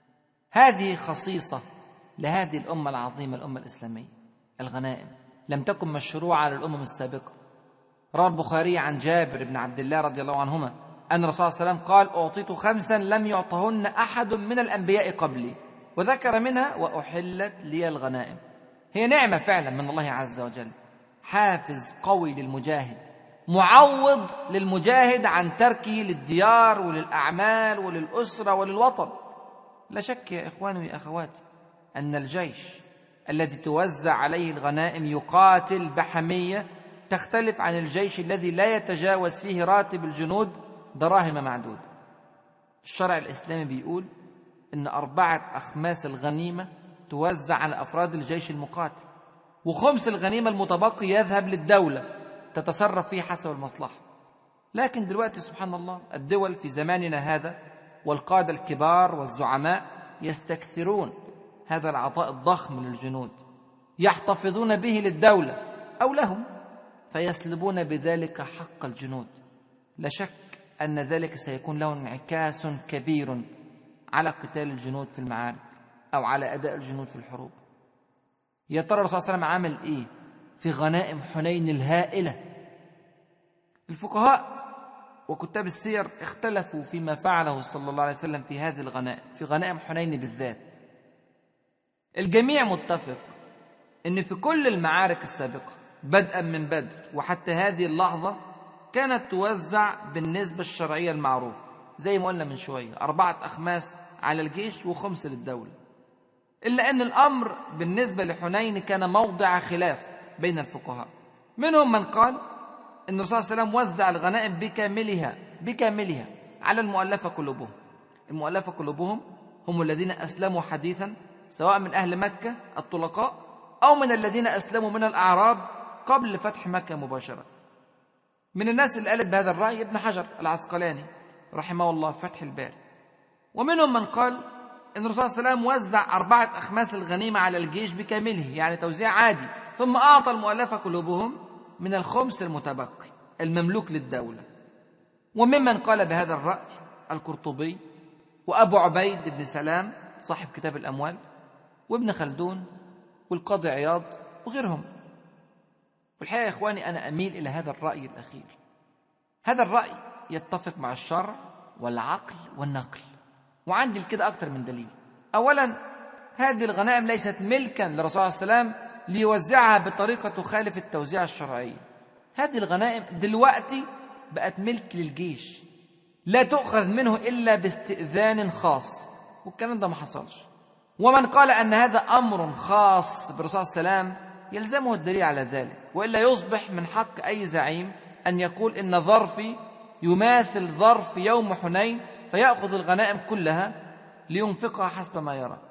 هذه خصيصة لهذه الأمة العظيمة، الأمة الإسلامية. الغنائم لم تكن مشروعة للأمم السابقة. روى البخاري عن جابر بن عبد الله رضي الله عنهما أن الرسول صلى الله عليه وسلم قال: أعطيت 5 لم يعطهن أحد من الأنبياء قبلي، وذكر منها: وأحلت لي الغنائم. هي نعمة فعلا من الله عز وجل، حافز قوي للمجاهد، معوض للمجاهد عن تركه للديار وللأعمال وللأسرة وللوطن. لا شك يا إخواني يا أخواتي أن الجيش الذي توزع عليه الغنائم يقاتل بحمية تختلف عن الجيش الذي لا يتجاوز فيه راتب الجنود دراهم معدودة. الشرع الإسلامي بيقول إن 4 أخماس الغنيمة توزع على أفراد الجيش المقاتل، و5 الغنيمة المتبقي يذهب للدولة تتصرف فيه حسب المصلحة. لكن دلوقتي سبحان الله الدول في زماننا هذا والقادة الكبار والزعماء يستكثرون هذا العطاء الضخم للجنود، يحتفظون به للدولة أو لهم، فيسلبون بذلك حق الجنود. لا شك أن ذلك سيكون له انعكاس كبير على قتال الجنود في المعارك أو على أداء الجنود في الحروب. يا ترى الرسول صلى الله عليه وسلم عمل إيه في غنائم حنين الهائلة؟ الفقهاء وكتاب السير اختلفوا فيما فعله صلى الله عليه وسلم في هذه الغنائم، في غنائم حنين بالذات. الجميع متفق إن في كل المعارك السابقة بدءا من بدر وحتى هذه اللحظة كانت توزع بالنسبة الشرعية المعروفة، زي ما قلنا من شوية 4 أخماس على الجيش و5 للدولة. إلا أن الأمر بالنسبة لحنين كان موضع خلاف بين الفقهاء. منهم من قال أن الرسول صلى الله عليه وسلم وزع الغنائم بكاملها على المؤلفة قلوبهم. المؤلفة قلوبهم هم الذين أسلموا حديثا، سواء من أهل مكة الطلقاء أو من الذين أسلموا من الأعراب قبل فتح مكة مباشرة. من الناس اللي قالت بهذا الرأي ابن حجر العسقلاني رحمه الله في فتح الباري. ومنهم من قال إن الرسول صلى الله عليه وسلم وزع 4 أخماس الغنيمة على الجيش بكامله، يعني توزيع عادي، ثم أعطى المؤلفة قلوبهم من الخمس المتبقي المملوك للدولة. وممن قال بهذا الرأي القرطبي وأبو عبيد بن سلام صاحب كتاب الأموال وابن خلدون والقاضي عياض وغيرهم. والحقيقة يا إخواني أنا أميل إلى هذا الرأي الأخير. هذا الرأي يتفق مع الشرع والعقل والنقل، وعندي كده أكتر من دليل. أولا، هذه الغنائم ليست ملكا للرسول صلى الله عليه وسلم ليوزعها بطريقة تخالف التوزيع الشرعي. هذه الغنائم دلوقتي بقت ملك للجيش، لا تؤخذ منه إلا باستئذان خاص، والكلام ده ما حصلش. ومن قال أن هذا أمر خاص بالرسول صلى الله عليه وسلم يلزمه الدليل على ذلك، وإلا يصبح من حق أي زعيم أن يقول إن ظرفي يماثل ظرف يوم حنين فيأخذ الغنائم كلها لينفقها حسب ما يرى.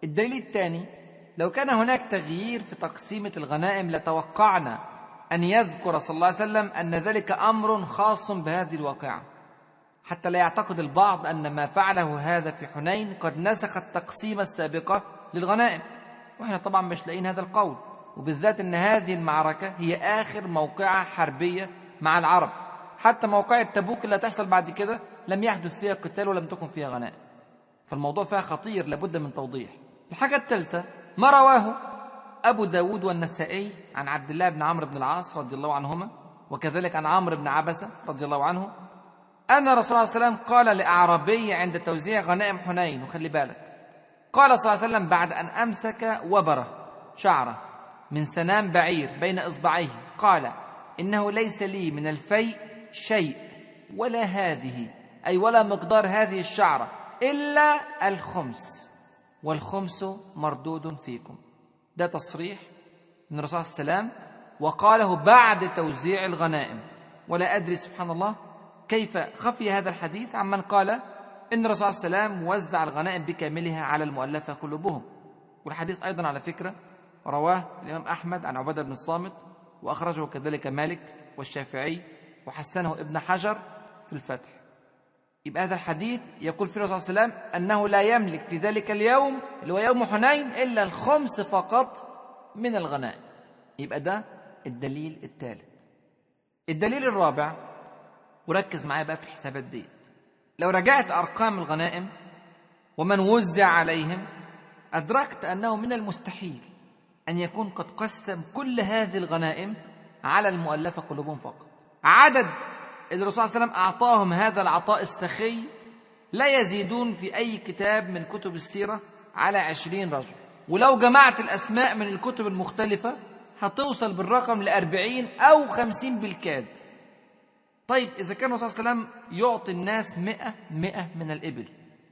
الدليل الثاني: لو كان هناك تغيير في تقسيمة الغنائم لتوقعنا أن يذكر صلى الله عليه وسلم أن ذلك أمر خاص بهذه الواقعة، حتى لا يعتقد البعض أن ما فعله هذا في حنين قد نسخ التقسيمة السابقة للغنائم. وإحنا طبعا مش لاقيين هذا القول، وبالذات أن هذه المعركة هي آخر موقعة حربية مع العرب. حتى موقعة تبوك اللي هتحصل بعد كده لم يحدث فيها قتال ولم تكن فيها غنائم، فالموضوع فيها خطير لابد من توضيح. الحاجة الثالثة: ما رواه أبو داود والنسائي عن عبد الله بن عمرو بن العاص رضي الله عنهما، وكذلك عن عمرو بن عبسة رضي الله عنه، أن رسول الله صلى الله عليه وسلم قال لأعرابي عند توزيع غنائم حنين، وخلي بالك، قال صلى الله عليه وسلم بعد أن أمسك وبره شعره من سنام بعير بين إصبعيه، قال: إنه ليس لي من الفيء شيء ولا هذه، أي ولا مقدار هذه الشعرة، إلا الخمس، والخمس مردود فيكم. ده تصريح من الرسول صلى الله عليه وسلم، وقاله بعد توزيع الغنائم. ولا أدري سبحان الله كيف خفي هذا الحديث عمن قال إن الرسول صلى الله عليه وسلم وزع الغنائم بكاملها على المؤلفة قلوبهم. والحديث أيضا على فكرة رواه الإمام أحمد عن عبادة بن الصامت، وأخرجه كذلك مالك والشافعي، وحسنه ابن حجر في الفتح. يبقى هذا الحديث يقول فيه الرسول صلى الله عليه وسلم أنه لا يملك في ذلك اليوم اللي هو يوم حنين إلا الخمس فقط من الغنائم. يبقى ده الدليل الثالث. الدليل الرابع، وركز معايا بقى في الحسابات دي، لو رجعت أرقام الغنائم ومن وزع عليهم أدركت أنه من المستحيل أن يكون قد قسم كل هذه الغنائم على المؤلفة قلوبهم فقط. عدد الرسول صلى الله عليه وسلم أعطاهم هذا العطاء السخي لا يزيدون في أي كتاب من كتب السيرة على 20 رجل، ولو جمعت الأسماء من الكتب المختلفة هتوصل بالرقم ل40 أو 50 بالكاد. طيب إذا كان الرسول صلى الله عليه وسلم يعطي الناس 100 من الإبل،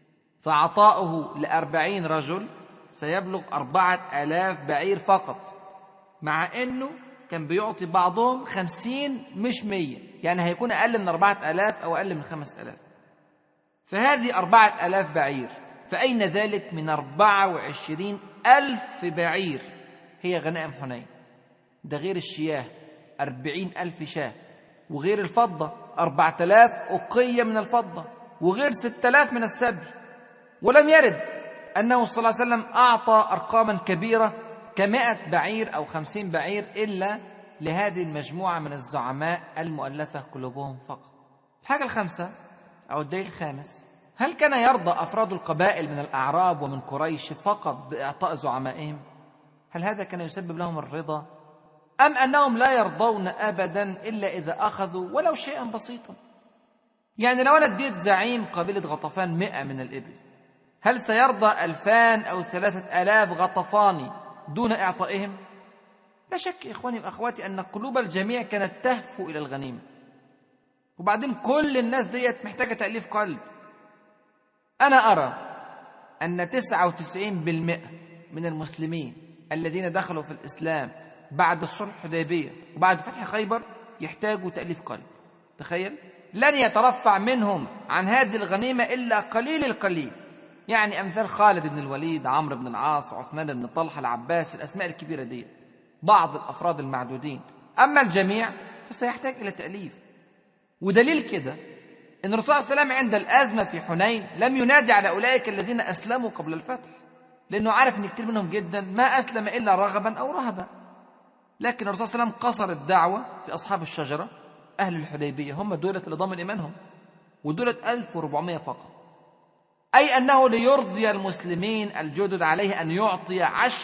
فعطاؤه ل40 رجل سيبلغ 4000 بعير فقط، مع أنه كان بيعطي بعضهم 50 مش 100، يعني هيكون أقل من 4000 أو أقل من 5000. فهذه 4000 بعير، فأين ذلك من 24,000 بعير هي غنائم حنين؟ ده غير الشياه 40,000 شاه، وغير الفضة 4000 أقية من الفضة، وغير 6000 من السبي. ولم يرد أنه صلى الله عليه وسلم أعطى أرقاما كبيرة ك100 بعير أو 50 بعير إلا لهذه المجموعة من الزعماء المؤلفة قلوبهم فقط. الحاجة الخامسة أو الدليل الخامس: هل كان يرضى أفراد القبائل من الأعراب ومن قريش فقط بإعطاء زعمائهم؟ هل هذا كان يسبب لهم الرضا؟ أم أنهم لا يرضون أبدا إلا إذا أخذوا ولو شيئا بسيطا؟ يعني لو أنا اديت زعيم قبيلة غطفان 100 من الإبل، هل سيرضى 2000 أو 3000 غطفاني دون إعطائهم؟ لا شك إخواني وأخواتي أن قلوب الجميع كانت تهفو إلى الغنيمة. وبعدين كل الناس ديت محتاجة تأليف قلب. أنا أرى أن 99% من المسلمين الذين دخلوا في الإسلام بعد الصلح الحديبية وبعد فتح خيبر يحتاجوا تأليف قلب. تخيل، لن يترفع منهم عن هذه الغنيمة إلا قليل القليل، يعني أمثال خالد بن الوليد، عمرو بن العاص، عثمان بن طلحة، العباس، الأسماء الكبيرة دي، بعض الأفراد المعدودين. أما الجميع فسيحتاج إلى تأليف. ودليل كده إن الرسول صلى الله عليه وسلم عند الأزمة في حنين لم ينادي على أولئك الذين أسلموا قبل الفتح، لأنه عارف أن كتير منهم جدا ما أسلم إلا رغبا أو رهبا. لكن الرسول صلى الله عليه وسلم قصر الدعوة في أصحاب الشجرة أهل الحديبية، هم دولة اللي ضمن إيمانهم، ودولة 1400 فقط، أي أنه ليرضي المسلمين الجدد عليه أن يعطي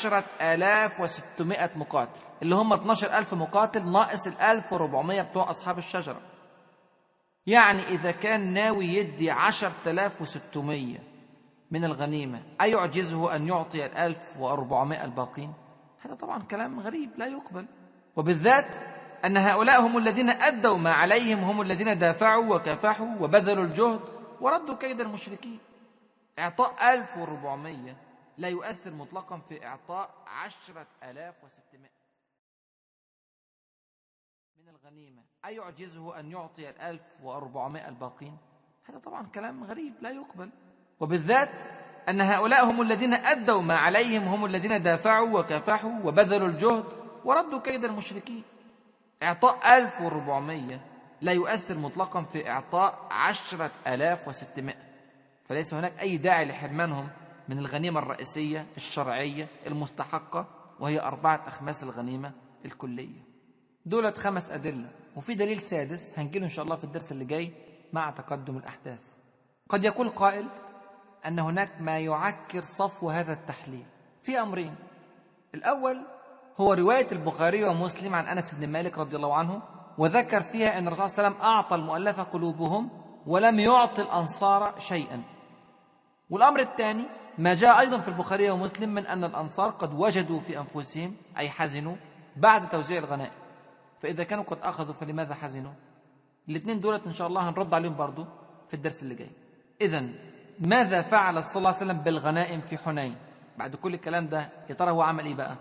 10,600 مقاتل، اللي هم 12,000 مقاتل ناقص 1400 بتوع أصحاب الشجرة. يعني إذا كان ناوي يدي 10,600 من الغنيمة أيعجزه أن يعطي 1400 الباقين؟ هذا طبعا كلام غريب لا يقبل، وبالذات أن هؤلاء هم الذين أدوا ما عليهم، هم الذين دافعوا وكافحوا وبذلوا الجهد وردوا كيد المشركين. إعطاء 1400 لا يؤثر مطلقا في إعطاء 10,600 من الغنيمة أيعجزه أن يعطي 1400 الباقين؟ هذا طبعا كلام غريب لا يقبل، وبالذات أن هؤلاء هم الذين أدوا ما عليهم، هم الذين دافعوا وكافحوا وبذلوا الجهد وردوا كيد المشركين. إعطاء 1400 لا يؤثر مطلقا في إعطاء 10,600، فليس هناك أي داعي لحرمانهم من الغنيمة الرئيسية الشرعية المستحقة، وهي 4 أخماس الغنيمة الكلية. دولت 5 أدلة، وفي دليل سادس هنجيله إن شاء الله في الدرس اللي جاي مع تقدم الأحداث. قد يقول قائل أن هناك ما يعكر صفو هذا التحليل في أمرين. الأول هو رواية البخاري ومسلم عن أنس بن مالك رضي الله عنه، وذكر فيها أن الرسول صلى الله عليه وسلم أعطى المؤلفة قلوبهم ولم يعطي الأنصار شيئا. والأمر الثاني ما جاء أيضا في البخاري ومسلم من أن الأنصار قد وجدوا في أنفسهم، أي حزنوا بعد توزيع الغنائم، فإذا كانوا قد أخذوا فلماذا حزنوا؟ الاثنين دولت إن شاء الله هنرد عليهم برضو في الدرس اللي جاي. إذن ماذا فعل صلى الله عليه وسلم بالغنائم في حنين؟ بعد كل الكلام ده يا ترى هو عمل إيه بقى؟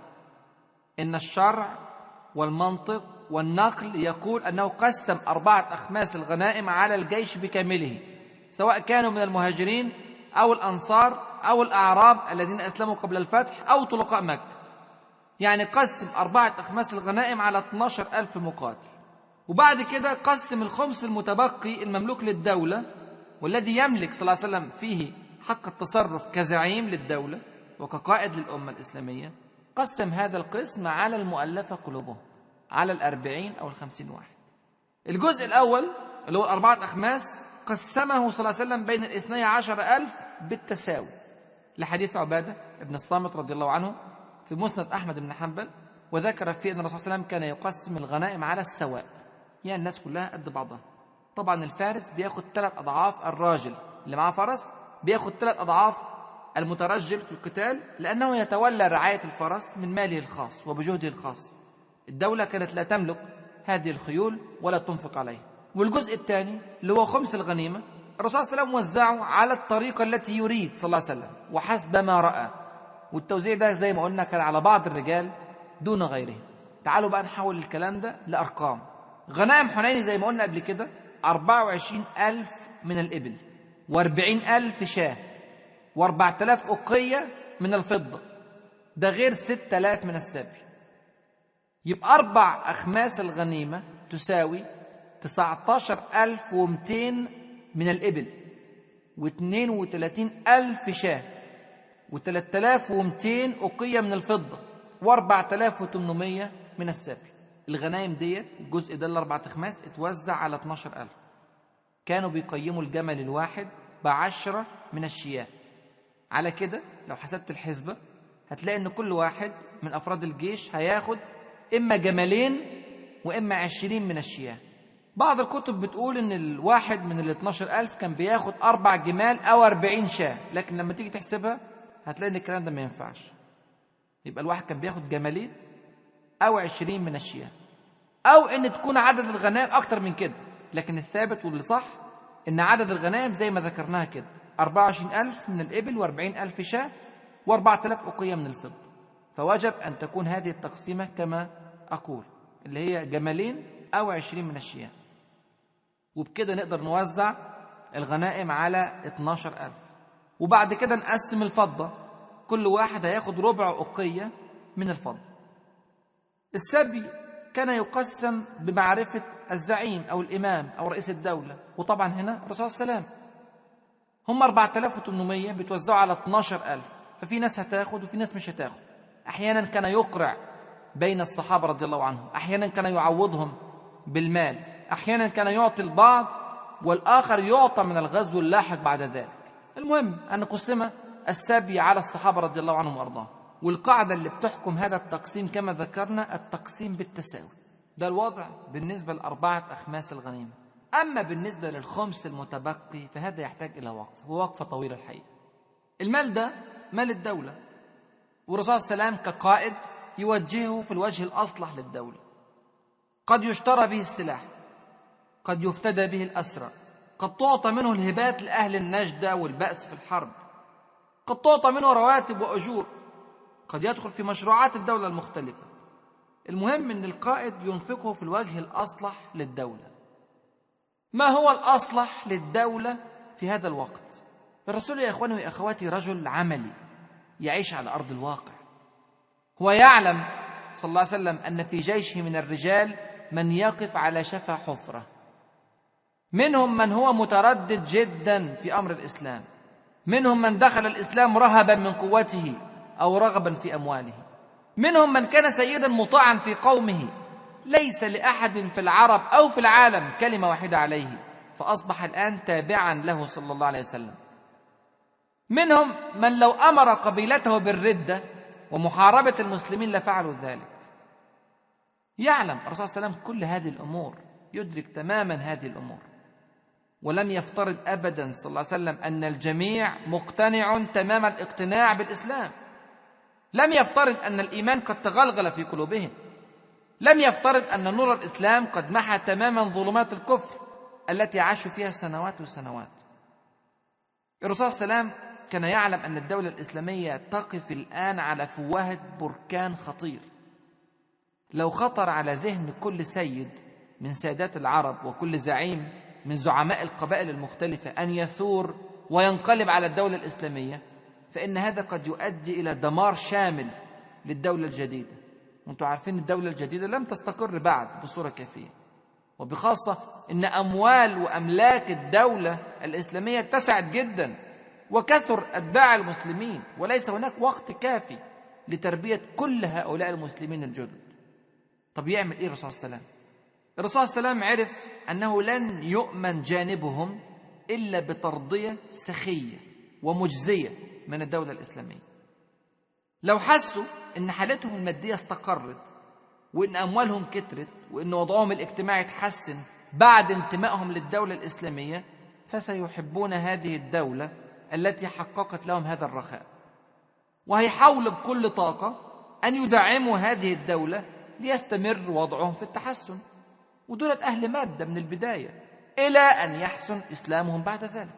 إن الشرع والمنطق والنقل يقول أنه قسم 4 أخماس الغنائم على الجيش بكامله، سواء كانوا من المهاجرين أو الأنصار أو الأعراب الذين أسلموا قبل الفتح أو طلقاء مكة. يعني قسم 4 أخماس الغنائم على 12,000 مقاتل، وبعد كده قسم الخمس المتبقي المملوك للدولة والذي يملك صلى الله عليه وسلم فيه حق التصرف كزعيم للدولة وكقائد للأمة الإسلامية، قسم هذا القسم على المؤلفة قلوبهم، على 40 أو 50 واحد. الجزء الأول اللي هو 4 أخماس قسمه صلى الله عليه وسلم بين 12,000 بالتساوي، لحديث عبادة بن الصامت رضي الله عنه في مسند أحمد بن حنبل، وذكر فيه أن الرسول صلى الله عليه وسلم كان يقسم الغنائم على السواء، يعني الناس كلها قد بعضها. طبعا الفارس بياخد 3 أضعاف الراجل اللي معاه فرس، بياخد 3 أضعاف المترجل في القتال، لأنه يتولى رعاية الفرس من ماله الخاص وبجهده الخاص. الدولة كانت لا تملك هذه الخيول ولا تنفق عليها. والجزء الثاني اللي هو خمس الغنيمة، الرسول صلى الله عليه وسلم وزعه على الطريقة التي يريد صلى الله عليه وسلم وحسب ما رأى، والتوزيع ده زي ما قلنا كان على بعض الرجال دون غيرهم. تعالوا بقى نحول الكلام ده لأرقام. غنائم حنين زي ما قلنا قبل كده 24,000 من الإبل، و40,000 شاة، و4,000 أقية من الفضة، ده غير 6,000 من السبي. يبقى 4 أخماس الغنيمة تساوي 19,200 من الإبل، و32,000 شاة، و3,200 أقية من الفضة، و4,800 من السبي. الغنائم ديت الجزء ده ال4 أخماس اتوزع على 12,000. كانوا بيقيموا الجمل الواحد ب10 من الشياه. على كده لو حسبت الحسبة هتلاقي ان كل واحد من أفراد الجيش هياخد إما جملين وإما 20 من الشياه. بعض الكتب بتقول ان الواحد من 12,000 كان بياخد 4 جمال أو 40 شاه، لكن لما تيجي تحسبها هتلاقي ان الكلام ده ما ينفعش. يبقى الواحد كان بياخد جملين أو 20 من الشياه، أو إن تكون عدد الغنائم أكتر من كده، لكن الثابت واللي صح إن عدد الغنائم زي ما ذكرناها كده 24,000 من الإبل، و40,000 شاة، و4,000 أقية من الفضة. فوجب أن تكون هذه التقسيمة كما أقول، اللي هي جملين أو 20 من الشياه. وبكده نقدر نوزع الغنائم على 12,000. وبعد كده نقسم الفضة، كل واحد هياخد ربع أقية من الفضة. السبي كان يقسم بمعرفة الزعيم أو الإمام أو رئيس الدولة، وطبعا هنا الرسول صلى الله عليه وسلم. هم 4,800 بيتوزعوا على 12,000، ففي ناس هتاخد وفي ناس مش هتاخد. أحيانا كان يقرع بين الصحابة رضي الله عنهم، أحيانا كان يعوضهم بالمال، أحيانا كان يعطي البعض والآخر يعطى من الغزو اللاحق بعد ذلك. المهم أن قسم السبي على الصحابة رضي الله عنهم وأرضاهم. والقاعدة اللي بتحكم هذا التقسيم كما ذكرنا التقسيم بالتساوي. ده الوضع بالنسبة ل4 أخماس الغنيمة. أما بالنسبة للخمس المتبقي فهذا يحتاج إلى وقفة، ووقفة طويلة الحقيقة. المال ده مال الدولة، والرسول صلى الله عليه وسلم كقائد يوجهه في الوجه الأصلح للدولة. قد يشترى به السلاح، قد يفتدى به الأسرى، قد تعطى منه الهبات لأهل النجدة والبأس في الحرب، قد تعطى منه رواتب وأجور، قد يدخل في مشروعات الدولة المختلفة. المهم أن القائد ينفقه في الوجه الأصلح للدولة. ما هو الأصلح للدولة في هذا الوقت؟ الرسول يا إخواني وأخواتي رجل عملي يعيش على أرض الواقع. هو يعلم صلى الله عليه وسلم أن في جيشه من الرجال من يقف على شفا حفرة، منهم من هو متردد جدا في أمر الإسلام، منهم من دخل الإسلام رهبا من قوته أو رغبا في أمواله، منهم من كان سيدا مطاعا في قومه ليس لأحد في العرب أو في العالم كلمة واحدة عليه، فأصبح الآن تابعا له صلى الله عليه وسلم. منهم من لو أمر قبيلته بالردة ومحاربة المسلمين لفعلوا ذلك. يعلم الرسول صلى الله عليه وسلم كل هذه الأمور، يدرك تماما هذه الأمور، ولم يفترض أبدا صلى الله عليه وسلم أن الجميع مقتنع تمام الاقتناع بالإسلام. لم يفترض أن الإيمان قد تغلغل في قلوبهم، لم يفترض أن نور الإسلام قد محى تماما ظلمات الكفر التي عاشوا فيها سنوات وسنوات. الرسول صلى الله عليه وسلم كان يعلم أن الدولة الإسلامية تقف الآن على فوهة بركان خطير. لو خطر على ذهن كل سيد من سادات العرب وكل زعيم من زعماء القبائل المختلفة أن يثور وينقلب على الدولة الإسلامية، فإن هذا قد يؤدي إلى دمار شامل للدولة الجديدة. وانتم عارفين الدولة الجديدة لم تستقر بعد بصورة كافية، وبخاصة إن أموال وأملاك الدولة الإسلامية اتسعت جدا وكثر أتباع المسلمين، وليس هناك وقت كافي لتربية كل هؤلاء المسلمين الجدد. طب يعمل إيه الرسول صلى الله عليه وسلم؟ الرسول صلى الله عليه وسلم عرف أنه لن يؤمن جانبهم إلا بترضية سخية ومجزية من الدولة الإسلامية. لو حسوا إن حالتهم المادية استقرت وإن أموالهم كترت وإن وضعهم الاجتماعي تحسن بعد انتمائهم للدولة الإسلامية، فسيحبون هذه الدولة التي حققت لهم هذا الرخاء، وهيحاولوا بكل طاقة أن يدعموا هذه الدولة ليستمر وضعهم في التحسن، ودولة أهل مادة من البداية إلى أن يحسن إسلامهم بعد ذلك.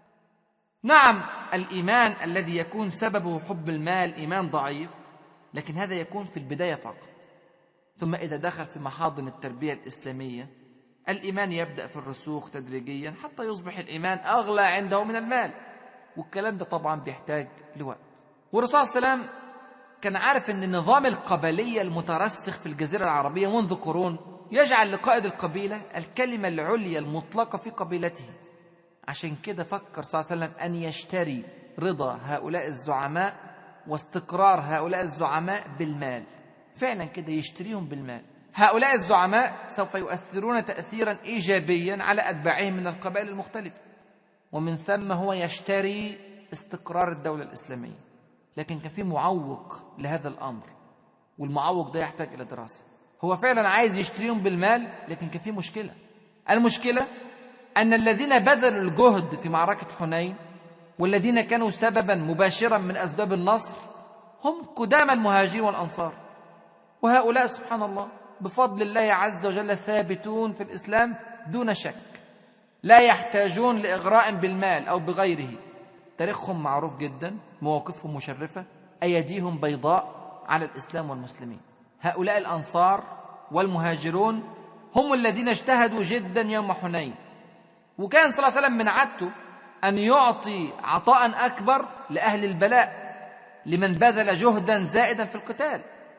نعم، الإيمان الذي يكون سببه حب المال إيمان ضعيف، لكن هذا يكون في البداية فقط، ثم إذا دخل في محاضن التربية الإسلامية الإيمان يبدأ في الرسوخ تدريجيا حتى يصبح الإيمان أغلى عنده من المال، والكلام ده طبعا بيحتاج لوقت. والرسول صلى الله عليه وسلم كان عارف أن النظام القبلية المترسخ في الجزيرة العربية منذ قرون يجعل لقائد القبيلة الكلمة العليا المطلقة في قبيلته. عشان كده فكر صلى الله عليه وسلم أن يشتري رضا هؤلاء الزعماء واستقرار هؤلاء الزعماء بالمال. فعلا كده يشتريهم بالمال. هؤلاء الزعماء سوف يؤثرون تأثيرا إيجابيا على أتباعهم من القبائل المختلفة، ومن ثم هو يشتري استقرار الدولة الإسلامية. لكن كان في معوق لهذا الأمر، والمعوق ده يحتاج إلى دراسة. هو فعلا عايز يشتريهم بالمال، لكن كان في مشكلة. المشكلة أن الذين بذلوا الجهد في معركة حنين والذين كانوا سببا مباشرا من أسباب النصر هم قدام المهاجرين والأنصار، وهؤلاء سبحان الله بفضل الله عز وجل ثابتون في الإسلام دون شك، لا يحتاجون لإغراء بالمال أو بغيره. تاريخهم معروف جدا، مواقفهم مشرفة، أيديهم بيضاء على الإسلام والمسلمين. هؤلاء الأنصار والمهاجرون هم الذين اجتهدوا جدا يوم حنين، وكان صلى الله عليه وسلم من عادته أن يعطي عطاء أكبر لأهل البلاء، لمن بذل جهدا زائدا في القتال،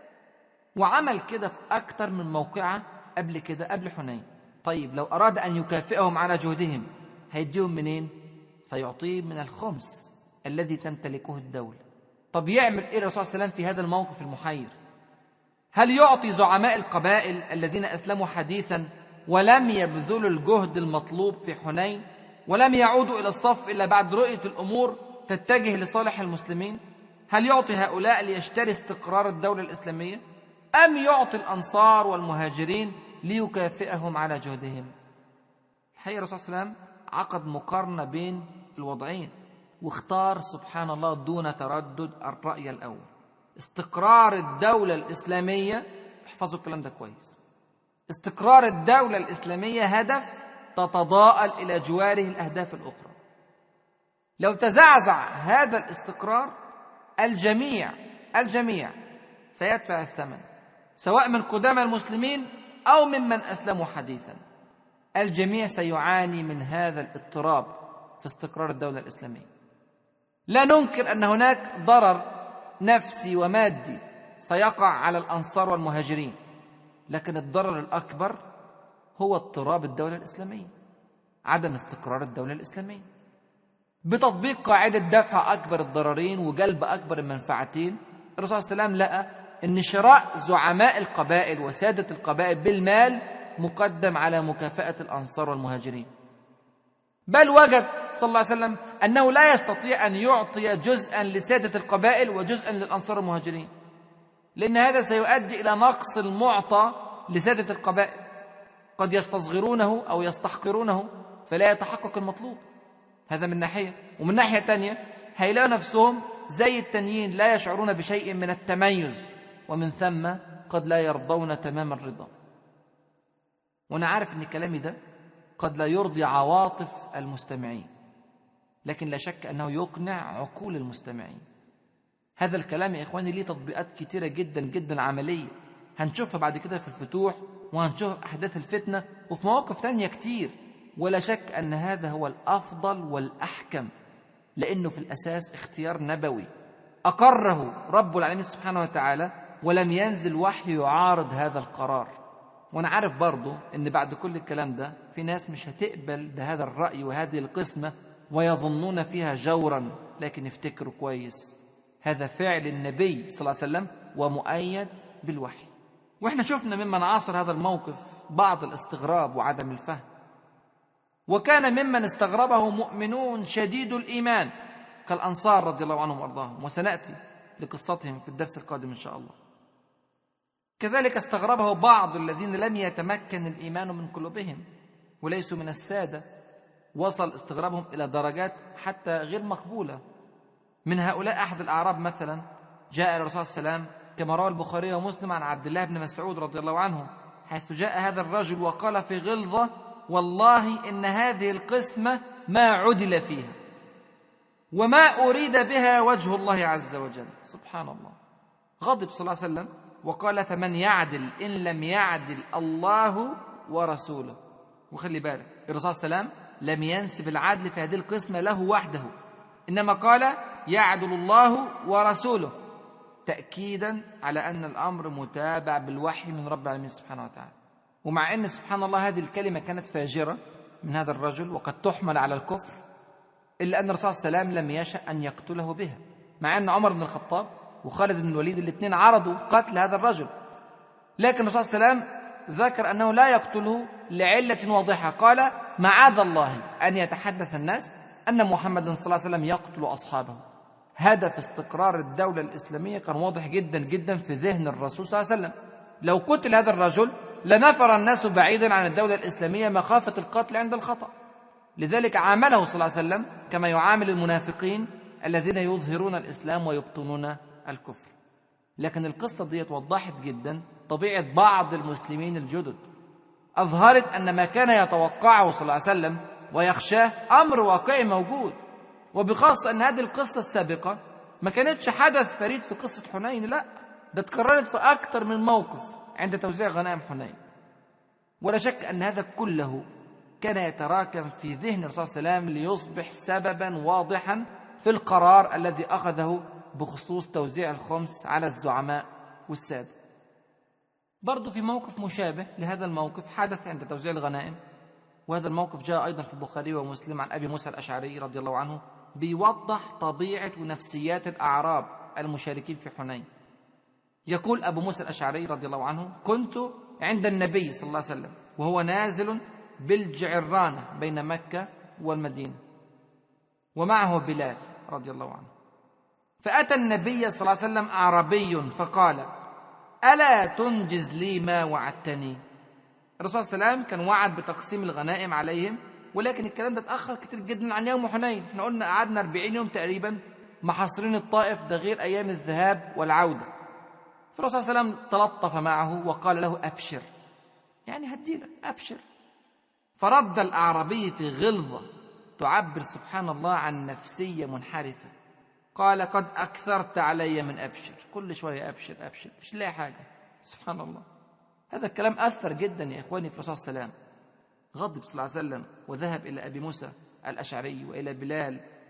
وعمل كده في أكثر من موقعة قبل كده قبل حنين. طيب لو أراد أن يكافئهم على جهدهم هيديهم منين؟ سيعطيه من الخمس الذي تمتلكه الدولة. طب يعمل إيه الرسول صلى الله عليه وسلم في هذا الموقف المحير؟ هل يعطي زعماء القبائل الذين أسلموا حديثا ولم يبذلوا الجهد المطلوب في حنين ولم يعودوا إلى الصف إلا بعد رؤية الأمور تتجه لصالح المسلمين، هل يعطي هؤلاء ليشتري استقرار الدولة الإسلامية، أم يعطي الأنصار والمهاجرين ليكافئهم على جهدهم؟ الحقيقة الرسول صلى الله عليه وسلم عقد مقارنة بين الوضعين، واختار سبحان الله دون تردد الرأي الأول. استقرار الدولة الإسلامية، احفظوا الكلام ده كويس، استقرار الدولة الإسلامية هدف تتضاءل إلى جواره الأهداف الأخرى. لو تزعزع هذا الاستقرار الجميع سيدفع الثمن، سواء من قدامى المسلمين أو ممن أسلموا حديثا. الجميع سيعاني من هذا الاضطراب في استقرار الدولة الإسلامية. لا ننكر أن هناك ضرر نفسي ومادي سيقع على الأنصار والمهاجرين، لكن الضرر الأكبر هو اضطراب الدولة الإسلامية، عدم استقرار الدولة الإسلامية. بتطبيق قاعدة دفع أكبر الضررين وجلب أكبر المنفعتين، الرسول صلى الله عليه وسلم لقى أن شراء زعماء القبائل وسادة القبائل بالمال مقدم على مكافأة الأنصار والمهاجرين، بل وجد صلى الله عليه وسلم أنه لا يستطيع أن يعطي جزءا لسادة القبائل وجزءا للأنصار والمهاجرين، لأن هذا سيؤدي إلى نقص المعطى لسادة القبائل، قد يستصغرونه أو يستحقرونه فلا يتحقق المطلوب. هذا من ناحية، ومن ناحية تانية هيلاقوا نفسهم زي التانيين لا يشعرون بشيء من التميز، ومن ثم قد لا يرضون تمام الرضا. وأنا عارف أن كلامي ده قد لا يرضي عواطف المستمعين، لكن لا شك أنه يقنع عقول المستمعين. هذا الكلام يا إخواني ليه تطبيقات كتيرة جدا جدا عملية، هنشوفها بعد كده في الفتوح، وهنشوف أحداث الفتنة، وفي مواقف تانية كتير. ولا شك أن هذا هو الأفضل والأحكم، لأنه في الأساس اختيار نبوي أقره رب العالمين سبحانه وتعالى، ولم ينزل وحي يعارض هذا القرار. وأنا عارف برضو أن بعد كل الكلام ده في ناس مش هتقبل بهذا الرأي وهذه القسمة ويظنون فيها جورا، لكن افتكروا كويس، هذا فعل النبي صلى الله عليه وسلم ومؤيد بالوحي. وإحنا شفنا ممن عاصر هذا الموقف بعض الاستغراب وعدم الفهم، وكان ممن استغربه مؤمنون شديد الإيمان كالأنصار رضي الله عنهم وأرضاهم، وسنأتي لقصتهم في الدرس القادم إن شاء الله. كذلك استغربه بعض الذين لم يتمكن الإيمان من قلوبهم وليسوا من السادة، وصل استغرابهم إلى درجات حتى غير مقبولة. من هؤلاء أحد الأعراب مثلا جاء الرسول صلى الله عليه وسلم كما روى البخاري ومسلم عن عبد الله بن مسعود رضي الله عنه، حيث جاء هذا الرجل وقال في غلظة: والله إن هذه القسمة ما عدل فيها وما أريد بها وجه الله عز وجل. سبحان الله. غضب صلى الله عليه وسلم وقال: فمن يعدل إن لم يعدل الله ورسوله. وخلي بالك الرسول صلى الله عليه وسلم لم ينسب العدل في هذه القسمة له وحده، إنما قال: يعدل الله ورسوله، تأكيدا على أن الأمر متابع بالوحي من رب العالمين سبحانه وتعالى. ومع أن سبحان الله هذه الكلمة كانت فاجرة من هذا الرجل وقد تحمل على الكفر، إلا أن الرسول صلى الله عليه وسلم لم يشأ أن يقتله بها، مع أن عمر بن الخطاب وخالد بن الوليد الاثنين عرضوا قتل هذا الرجل، لكن الرسول صلى الله عليه وسلم ذكر أنه لا يقتله لعلة واضحة، قال: معاذ الله أن يتحدث الناس أن محمدا صلى الله عليه وسلم يقتل أصحابه. هدف استقرار الدولة الإسلامية كان واضح جدا جدا في ذهن الرسول صلى الله عليه وسلم. لو قتل هذا الرجل لنفر الناس بعيدا عن الدولة الإسلامية مخافة القتل عند الخطأ، لذلك عامله صلى الله عليه وسلم كما يعامل المنافقين الذين يظهرون الإسلام ويبطنون الكفر. لكن القصة دي وضحت جدا طبيعة بعض المسلمين الجدد، أظهرت أن ما كان يتوقعه صلى الله عليه وسلم ويخشاه أمر واقعي موجود، وبخاصة أن هذه القصة السابقة ما كانتش حدث فريد في قصة حنين، لا، ده اتكررت في أكثر من موقف عند توزيع غنائم حنين. ولا شك أن هذا كله كان يتراكم في ذهن الرسول صلى الله عليه وسلم ليصبح سببا واضحا في القرار الذي أخذه بخصوص توزيع الخمس على الزعماء والسادة. برضو في موقف مشابه لهذا الموقف حدث عند توزيع الغنائم، وهذا الموقف جاء أيضا في البخاري ومسلم عن أبي موسى الأشعري رضي الله عنه، بيوضح طبيعة ونفسيات الأعراب المشاركين في حنين. يقول أبو موسى الأشعري رضي الله عنه: كنت عند النبي صلى الله عليه وسلم وهو نازل بالجعرانة بين مكة والمدينة، ومعه بلال رضي الله عنه، فأتى النبي صلى الله عليه وسلم أعرابي فقال: ألا تنجز لي ما وعدتني؟ الرسول صلى الله عليه وسلم كان وعد بتقسيم الغنائم عليهم، ولكن الكلام ده اتأخر كتير جدا عن يوم حنين. احنا قلنا قعدنا 40 يوم تقريبا محاصرين الطائف، ده غير أيام الذهاب والعودة. فالرسول صلى الله عليه وسلم تلطف معه وقال له: أبشر، يعني هديلك، أبشر. فرد الأعرابي في غلظة تعبر سبحان الله عن نفسية منحرفة، قال: قد أكثرت علي من أبشر، كل شوية أبشر أبشر، مش لاقي حاجة. سبحان الله، هذا الكلام أثر جدا يا إخواني في الرسول صلى الله عليه وسلم. غضب صلى الله عليه وسلم وذهب إلى أبي موسى الأشعري وإلى بلال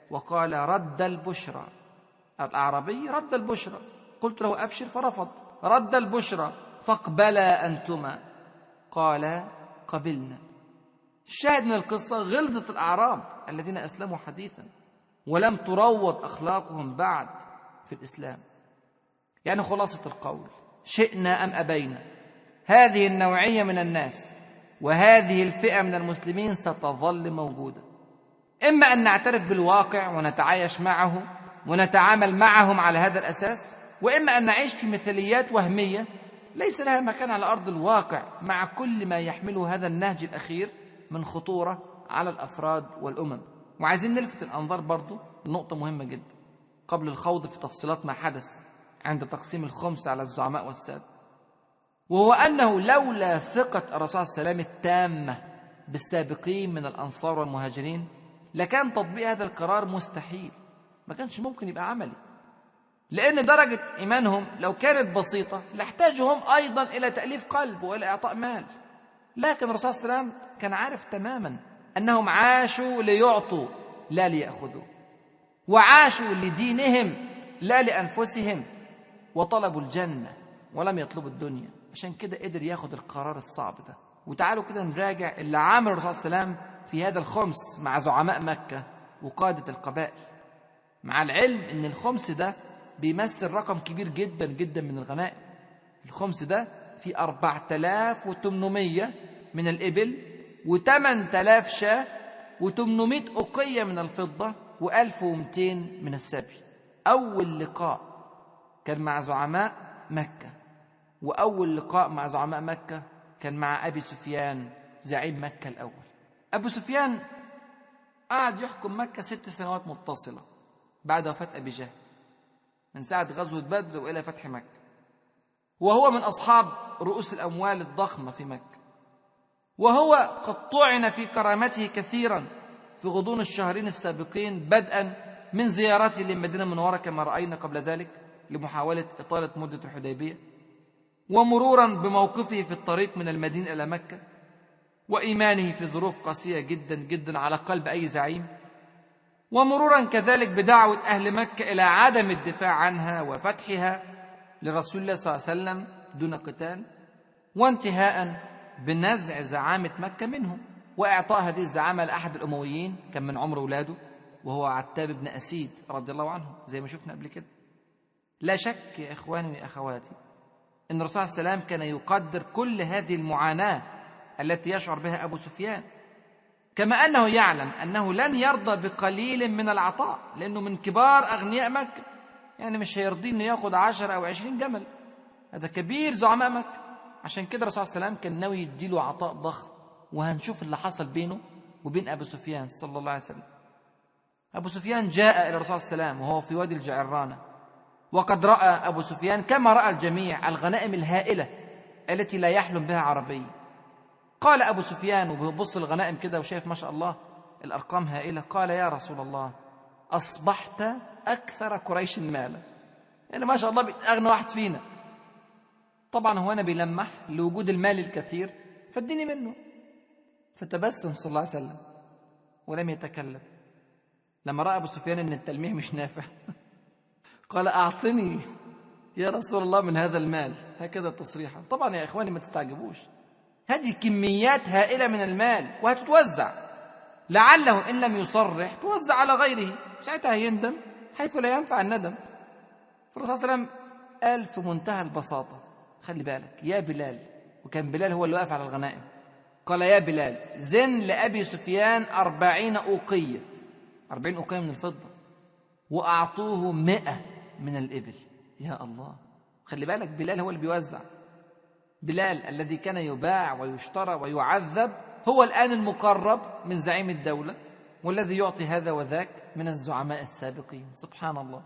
وقال: رد البشرى. الأعرابي رد البشرى، قلت له: أبشر، فرفض. رد البشرى، فاقبلا أنتما. قال: قبلنا. الشاهد من القصة: غلظة الأعراب الذين أسلموا حديثا ولم تروض أخلاقهم بعد في الإسلام. يعني خلاصة القول، شئنا أم أبينا، هذه النوعية من الناس وهذه الفئة من المسلمين ستظل موجودة. إما أن نعترف بالواقع ونتعايش معه ونتعامل معهم على هذا الأساس، وإما أن نعيش في مثاليات وهمية ليس لها مكان على أرض الواقع، مع كل ما يحمله هذا النهج الأخير من خطورة على الأفراد والأمم. وعايزين نلفت الأنظار برضو لنقطة مهمة جدا قبل الخوض في تفصيلات ما حدث عند تقسيم الخمس على الزعماء والسادة، وهو أنه لولا ثقة الرسول صلى الله عليه وسلم التامة بالسابقين من الأنصار والمهاجرين لكان تطبيق هذا القرار مستحيل، ما كانش ممكن يبقى عملي، لأن درجة إيمانهم لو كانت بسيطة لاحتاجوا هم أيضا إلى تأليف قلب وإلى إعطاء مال. لكن الرسول صلى الله عليه وسلم كان عارف تماما أنهم عاشوا ليعطوا لا ليأخذوا، وعاشوا لدينهم لا لأنفسهم، وطلبوا الجنة ولم يطلبوا الدنيا. عشان كده قدر ياخد القرار الصعب ده. وتعالوا كده نراجع اللي عمل الرسول صلى الله عليه وسلم في هذا الخمس مع زعماء مكة وقادة القبائل، مع العلم أن الخمس ده بيمثل رقم كبير جدا جدا من الغنائم. الخمس ده في 4800 من الإبل و8000 شاة و800 أقية من الفضة و1200 من السبي. أول لقاء كان مع زعماء مكة، وأول لقاء مع زعماء مكة كان مع أبي سفيان زعيم مكة الأول. أبو سفيان قعد يحكم مكة 6 سنوات متصلة بعد وفاة أبي جهل، من ساعة غزوة بدر وإلى فتح مكة، وهو من أصحاب رؤوس الأموال الضخمة في مكة، وهو قد طعن في كرامته كثيرا في غضون الشهرين السابقين، بدءا من زيارته للمدينة المنورة كما رأينا قبل ذلك لمحاولة إطالة مدة الحديبية، ومرورا بموقفه في الطريق من المدينة إلى مكة، وإيمانه في ظروف قاسية جدا جدا على قلب أي زعيم، ومرورا كذلك بدعوة أهل مكة إلى عدم الدفاع عنها وفتحها لرسول الله صلى الله عليه وسلم دون قتال، وانتهاء بنزع زعامة مكة منهم وإعطاء هذه الزعامة لأحد الأمويين كان من عمر ولاده، وهو عتاب بن أسيد رضي الله عنه زي ما شفنا قبل كده. لا شك يا إخواني وأخواتي أن الرسول صلى الله عليه وسلم كان يقدر كل هذه المعاناة التي يشعر بها أبو سفيان، كما أنه يعلم أنه لن يرضى بقليل من العطاء، لأنه من كبار أغنياء مكة، يعني مش هيرضي أنه يأخذ 10 أو 20 جمل، هذا كبير زعماء مكة. عشان كده الرسول صلى الله عليه وسلم كان ناوي يديله عطاء ضخم، وهنشوف اللي حصل بينه وبين أبو سفيان صلى الله عليه وسلم. أبو سفيان جاء إلى الرسول صلى الله عليه وسلم وهو في وادي الجعرانة، وقد رأى أبو سفيان كما رأى الجميع الغنائم الهائلة التي لا يحلم بها عربي. قال أبو سفيان وبيبص الغنائم كده وشايف ما شاء الله الأرقام هائلة، قال: يا رسول الله، أصبحت أكثر قريش مالا، يعني ما شاء الله بقيت أغنى واحد فينا. طبعا هو أنا بيلمح لوجود المال الكثير فاديني منه، فتبسم صلى الله عليه وسلم ولم يتكلم. لما رأى أبو سفيان أن التلميح مش نافع قال: أعطني يا رسول الله من هذا المال، هكذا تصريحا. طبعا يا إخواني ما تستعجبوش، هذه كميات هائلة من المال وهتتوزع، لعله إن لم يصرح توزع على غيره، ساعتها يندم حيث لا ينفع الندم. فالرسول صلى الله عليه وسلم قال في منتهى البساطة: خلي بالك يا بلال، وكان بلال هو اللي واقف على الغنائم، قال: يا بلال، زن لأبي سفيان 40 أوقية، 40 أوقية من الفضة، وأعطوه 100 من الإبل. يا الله، خلي بالك بلال هو اللي بيوزع. بلال الذي كان يباع ويشترى ويعذب هو الآن المقرب من زعيم الدولة، والذي يعطي هذا وذاك من الزعماء السابقين. سبحان الله.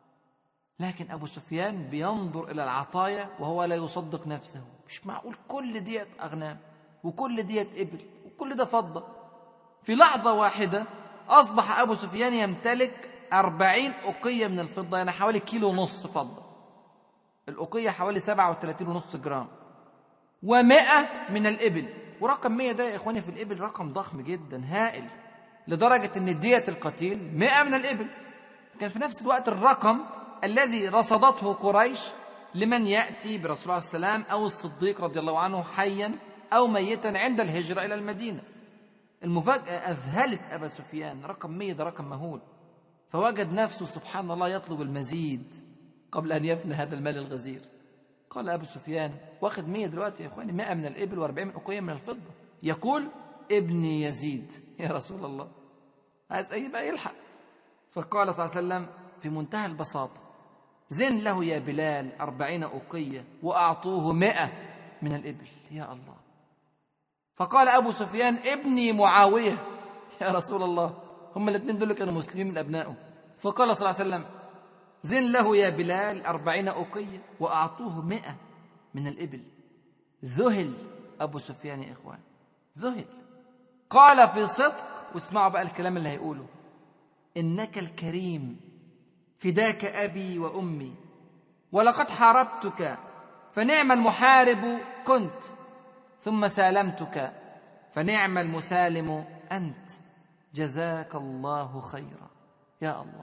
لكن أبو سفيان بينظر إلى العطايا وهو لا يصدق نفسه، مش معقول كل ديت أغنام وكل ديت إبل وكل ده فضة. في لحظة واحدة أصبح أبو سفيان يمتلك 40 أقية من الفضة، يعني حوالي 1.5 كيلو فضة. الأقية حوالي 37.5 جرام، و100 من الإبل. ورقم 100 ده يا إخواني في الإبل رقم ضخم جدا هائل، لدرجة أن دية القتيل 100 من الإبل. كان في نفس الوقت الرقم الذي رصدته قريش لمن يأتي برسول الله صلى الله عليه وسلم أو الصديق رضي الله عنه حيا أو ميتا عند الهجرة إلى المدينة. المفاجأة أذهلت أبا سفيان، رقم 100 ده رقم مهول، فوجد نفسه سبحان الله يطلب المزيد قبل أن يفنى هذا المال الغزير. قال أبو سفيان واخد 100 دلوقتي يا إخواني، 100 من الإبل و40 من أقية من الفضة، يقول ابني يزيد يا رسول الله، عايز أي بقى يلحق. فقال صلى الله عليه وسلم في منتهى البساطة زن له يا بلال 40 أقية وأعطوه 100 من الإبل. يا الله. فقال أبو سفيان ابني معاوية يا رسول الله، هم الاثنين دول كانوا مسلمين من أبنائه. فقال صلى الله عليه وسلم زن له يا بلال 40 أقية وأعطوه 100 من الإبل. ذهل أبو سفيان يا إخوان، ذهل. قال في صدق، واسمعوا بقى الكلام اللي هيقوله، إنك الكريم فداك أبي وأمي، ولقد حاربتك فنعم المحارب كنت، ثم سالمتك فنعم المسالم أنت، جزاك الله خيرا. يا الله،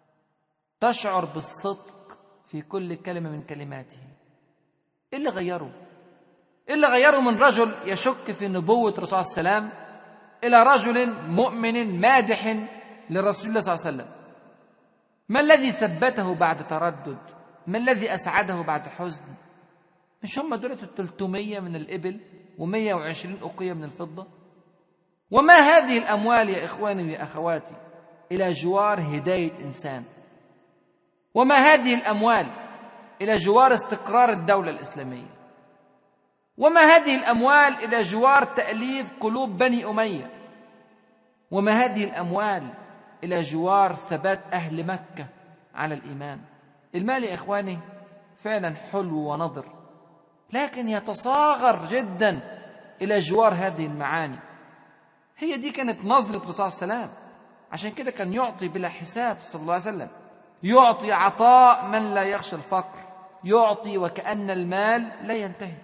تشعر بالصدق في كل كلمة من كلماته. إيه اللي غيره؟ إيه اللي غيره من رجل يشك في نبوة رسول الله السلام إلى رجل مؤمن مادح لرسول الله صلى الله عليه وسلم؟ ما الذي ثبته بعد تردد؟ ما الذي أسعده بعد حزن؟ مش هم دولة 300 من الإبل و120 أقية من الفضة؟ وما هذه الأموال يا إخواني يا أخواتي إلى جوار هداية إنسان؟ وما هذه الأموال إلى جوار استقرار الدولة الإسلامية؟ وما هذه الأموال إلى جوار تأليف قلوب بني أمية؟ وما هذه الأموال إلى جوار ثبات أهل مكة على الإيمان؟ المال يا إخواني فعلا حلو ونضر، لكن يتصاغر جدا إلى جوار هذه المعاني. هي دي كانت نظرة الرسول صلى الله عليه وسلم، عشان كده كان يعطي بلا حساب صلى الله عليه وسلم، يعطي عطاء من لا يخشى الفقر، يعطي وكأن المال لا ينتهي.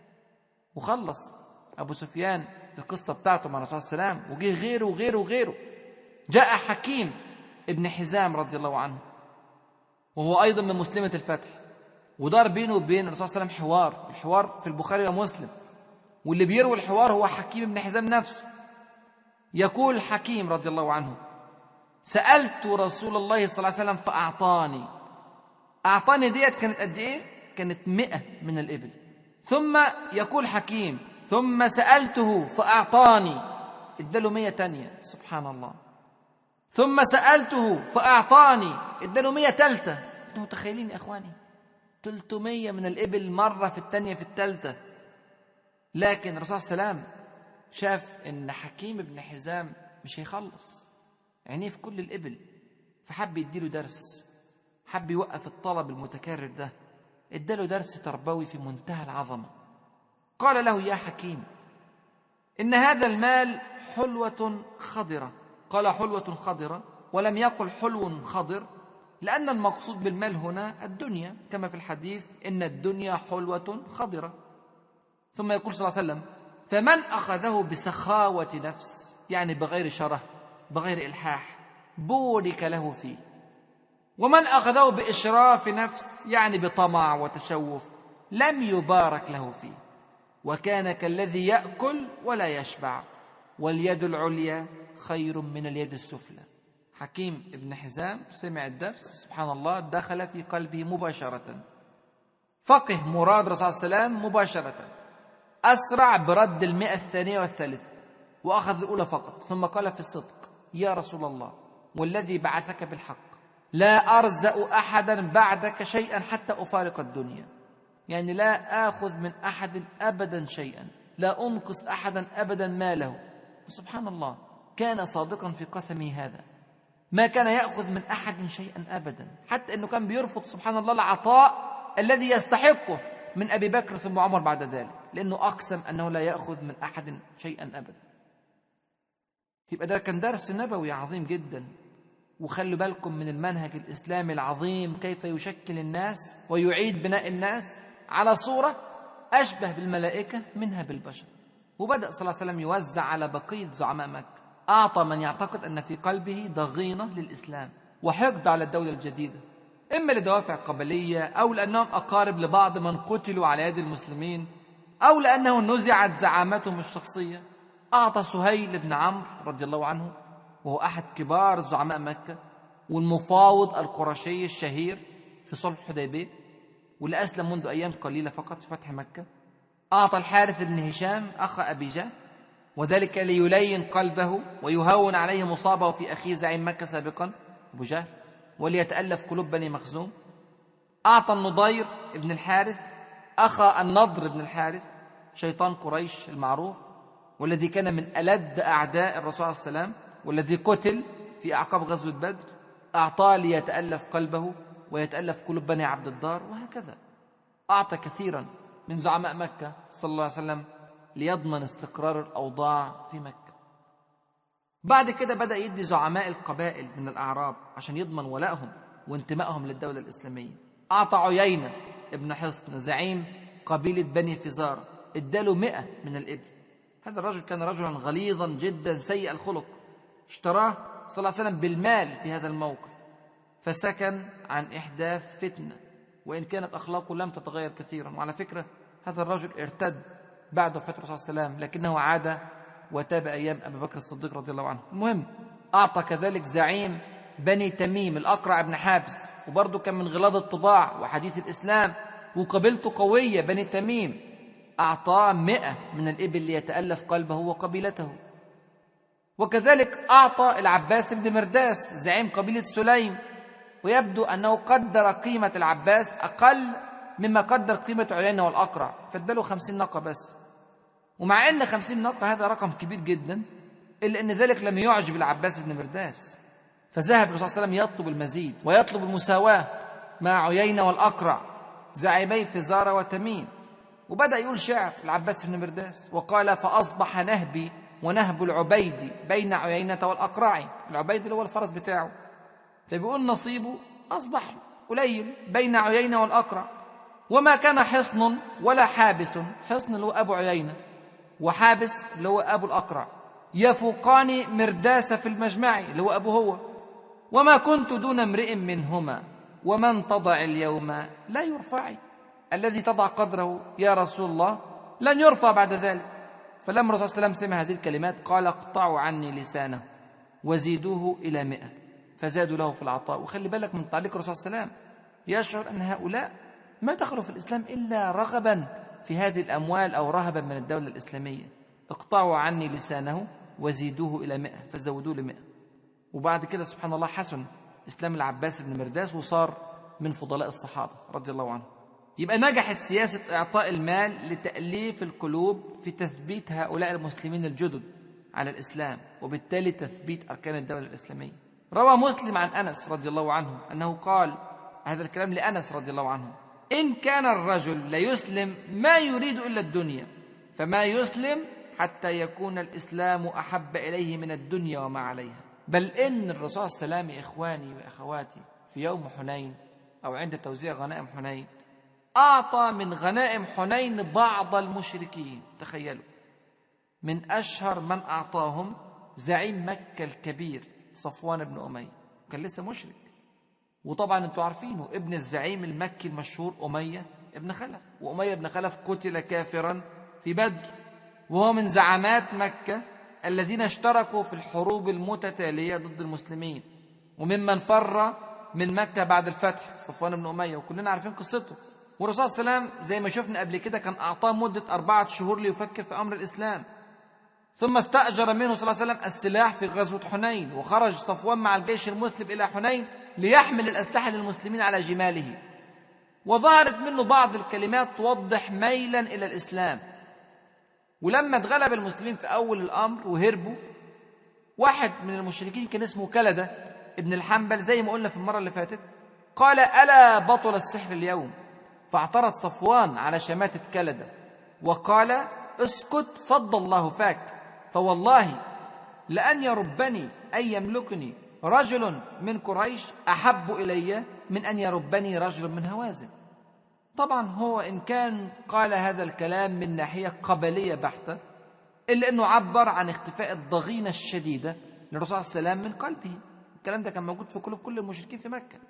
وخلص أبو سفيان القصة بتاعته مع الرسول صلى الله عليه وسلم، وجه غيره وغيره وغيره. جاء حكيم ابن حزام رضي الله عنه، وهو أيضا من مسلمة الفتح، ودار بينه وبين الرسول صلى الله عليه وسلم الحوار في البخاري ومسلم، واللي بيروي الحوار هو حكيم ابن حزام نفسه. يقول حكيم رضي الله عنه سألت رسول الله صلى الله عليه وسلم فأعطاني. أعطاني ديت كانت قد إيه؟ كانت 100 من الإبل. ثم يقول حكيم ثم سألته فأعطاني، اداله 100 تانية، سبحان الله. ثم سألته فأعطاني، اداله 100 تالتة. انتوا متخيلين يا إخواني 300 من الإبل مرة في التانية في التالتة. لكن الرسول صلى الله عليه وسلم شاف إن حكيم بن حزام مش هيخلص عينيه في كل الإبل، فحب يديله درس، حب يوقف الطلب المتكرر ده، اداله درس تربوي في منتهى العظمة. قال له يا حكيم إن هذا المال حلوة خضرة. قال حلوة خضرة ولم يقل حلو خضر، لأن المقصود بالمال هنا الدنيا، كما في الحديث إن الدنيا حلوة خضرة. ثم يقول صلى الله عليه وسلم فمن أخذه بسخاوة نفس، يعني بغير شره بغير إلحاح، بورك له فيه، ومن أخذه بإشراف نفس، يعني بطمع وتشوف، لم يبارك له فيه، وكان كالذي يأكل ولا يشبع، واليد العليا خير من اليد السفلى. حكيم ابن حزام سمع الدرس، سبحان الله، دخل في قلبه مباشرة، فقه مراد الرسول صلى الله عليه وسلم مباشرة، أسرع برد 100 الثانية والثالثة، وأخذ الأولى فقط. ثم قال في الصدق يا رسول الله والذي بعثك بالحق لا أرزأ أحدا بعدك شيئا حتى أفارق الدنيا، يعني لا آخذ من أحد أبدا شيئا، لا أنقص أحدا أبدا ماله. سبحان الله، كان صادقا في قسمه هذا، ما كان يأخذ من أحد شيئا أبدا، حتى أنه كان بيرفض سبحان الله العطاء الذي يستحقه من أبي بكر ثم عمر بعد ذلك، لأنه أقسم أنه لا يأخذ من أحد شيئا أبدا. يبقى ده كان درس نبوي عظيم جدا. وخلوا بالكم من المنهج الإسلامي العظيم، كيف يشكل الناس ويعيد بناء الناس على صورة أشبه بالملائكة منها بالبشر. وبدأ صلى الله عليه وسلم يوزع على بقية زعماء مكة أعطى من يعتقد أن في قلبه ضغينة للإسلام وحقد على الدولة الجديدة، إما لدوافع قبلية أو لأنهم أقارب لبعض من قتلوا على يد المسلمين أو لأنه نزعت زعامتهم الشخصية. أعطى سهيل بن عمرو رضي الله عنه، وهو أحد كبار زعماء مكة والمفاوض القرشي الشهير في صلح الحديبية، واللي أسلم منذ أيام قليلة فقط في فتح مكة. أعطى الحارث بن هشام أخ أبي جهل، وذلك ليلين قلبه ويهون عليه مصابه في أخيه زعيم مكة سابقا أبو جهل، وليتألف قلوب بني مخزوم. أعطى النضير بن الحارث أخا النضر بن الحارث شيطان قريش المعروف، والذي كان من ألد أعداء الرسول عليه السلام، والذي قتل في أعقاب غزوة بدر. أعطاه ليتألف قلبه ويتألف قلوب بني عبد الدار، وهكذا أعطى كثيرا من زعماء مكة صلى الله عليه وسلم ليضمن استقرار الأوضاع في مكة. بعد كده بدأ يدي زعماء القبائل من الأعراب عشان يضمن ولائهم وانتمائهم للدولة الإسلامية. أعطى عيينة ابن حصن زعيم قبيلة بني فزارة، اداله 100 من الإبل. هذا الرجل كان رجلا غليظا جدا سيء الخلق، اشتراه صلى الله عليه وسلم بالمال في هذا الموقف، فسكن عن إحداث فتنة، وإن كانت أخلاقه لم تتغير كثيرا. وعلى فكرة هذا الرجل ارتد بعد وفاة الرسول صلى الله عليه وسلم، لكنه عاد وتاب أيام أبي بكر الصديق رضي الله عنه. المهم، أعطى كذلك زعيم بني تميم الأقرع بن حابس، وبرضه كان من غلاظ الطباع وحديث الإسلام وقبيلته قوية بني تميم، أعطاه 100 من الإبل ليتألف قلبه وقبيلته. وكذلك أعطى العباس بن مرداس زعيم قبيلة سليم، ويبدو أنه قدر قيمة العباس أقل مما قدر قيمة عيينة والأقرع، فاداله 50 ناقة بس. ومع أن 50 ناقة هذا رقم كبير جدا، إلا أن ذلك لم يعجب العباس بن مرداس، فذهب الرسول صلى الله عليه وسلم يطلب المزيد ويطلب المساواة مع عيينة والأقرع زعيمي فزارة وتميم. وبدأ يقول شعر العباس بن مرداس وقال: فأصبح نهبي ونهب العبيد بين عيينة والأقرع. العبيد اللي هو الفرس بتاعه، فبيقول نصيبه أصبح قليل بين عيينة والأقرع، وما كان حصن ولا حابس، حصن اللي هو أبو عيينة وحابس اللي هو أبو الأقرع، يفوقان مرداس في المجمع اللي هو أبو هو، وما كنت دون امرئ منهما، ومن تضع اليوم لا يرفع. الذي تضع قدره يا رسول الله لن يرفع بعد ذلك. فلما الرسول صلى الله عليه وسلم سمع هذه الكلمات قال: اقطعوا عني لسانه وزيدوه إلى 100، فزادوا له في العطاء. وخلي بالك من تعليق الرسول صلى الله عليه وسلم، يشعر أن هؤلاء ما دخلوا في الإسلام إلا رغبا في هذه الأموال أو رهبا من الدولة الإسلامية. اقطعوا عني لسانه وزيدوه إلى 100، فزودوه ل100. وبعد كده سبحان الله حسن إسلام العباس بن مرداس وصار من فضلاء الصحابة رضي الله عنه. يبقى نجحت سياسة إعطاء المال لتأليف القلوب في تثبيت هؤلاء المسلمين الجدد على الإسلام، وبالتالي تثبيت أركان الدولة الإسلامية. روى مسلم عن أنس رضي الله عنه أنه قال هذا الكلام لأنس رضي الله عنه: إن كان الرجل ليسلم ما يريد إلا الدنيا، فما يسلم حتى يكون الإسلام أحب إليه من الدنيا وما عليها. بل إن الرسول صلى الله عليه وسلم إخواني وأخواتي في يوم حنين أو عند توزيع غنائم حنين أعطى من غنائم حنين بعض المشركين. تخيلوا، من أشهر من أعطاهم زعيم مكة الكبير صفوان بن أمية، كان لسه مشرك، وطبعا أنتم عارفينه ابن الزعيم المكي المشهور أمية ابن خلف، وأمية بن خلف قتل كافرا في بدر، وهو من زعامات مكة الذين اشتركوا في الحروب المتتالية ضد المسلمين، وممن فر من مكة بعد الفتح صفوان بن أمية، وكلنا عارفين قصته. والرسول صلى الله عليه وسلم زي ما شفنا قبل كده كان أعطاه مدة 4 شهور ليفكر في أمر الإسلام، ثم استأجر منه صلى الله عليه وسلم السلاح في غزوة حنين، وخرج صفوان مع الجيش المسلم إلى حنين ليحمل الأسلحة للمسلمين على جماله، وظهرت منه بعض الكلمات توضح ميلا إلى الإسلام. ولما اتغلب المسلمين في أول الأمر وهربوا، واحد من المشركين كان اسمه كلدة ابن الحنبل زي ما قلنا في المرة اللي فاتت، قال: ألا بطل السحر اليوم؟ فاعترض صفوان على شماتة كلدة وقال: اسكت فض الله فاك، فوالله لأن يربني أي يملكني رجل من قريش أحب إلي من أن يربني رجل من هوازن. طبعا هو إن كان قال هذا الكلام من ناحية قبلية بحتة، إلا أنه عبر عن اختفاء الضغينة الشديدة للرسول صلى الله عليه وسلم من قلبه. الكلام ده كان موجود في قلوب كل المشركين في مكة،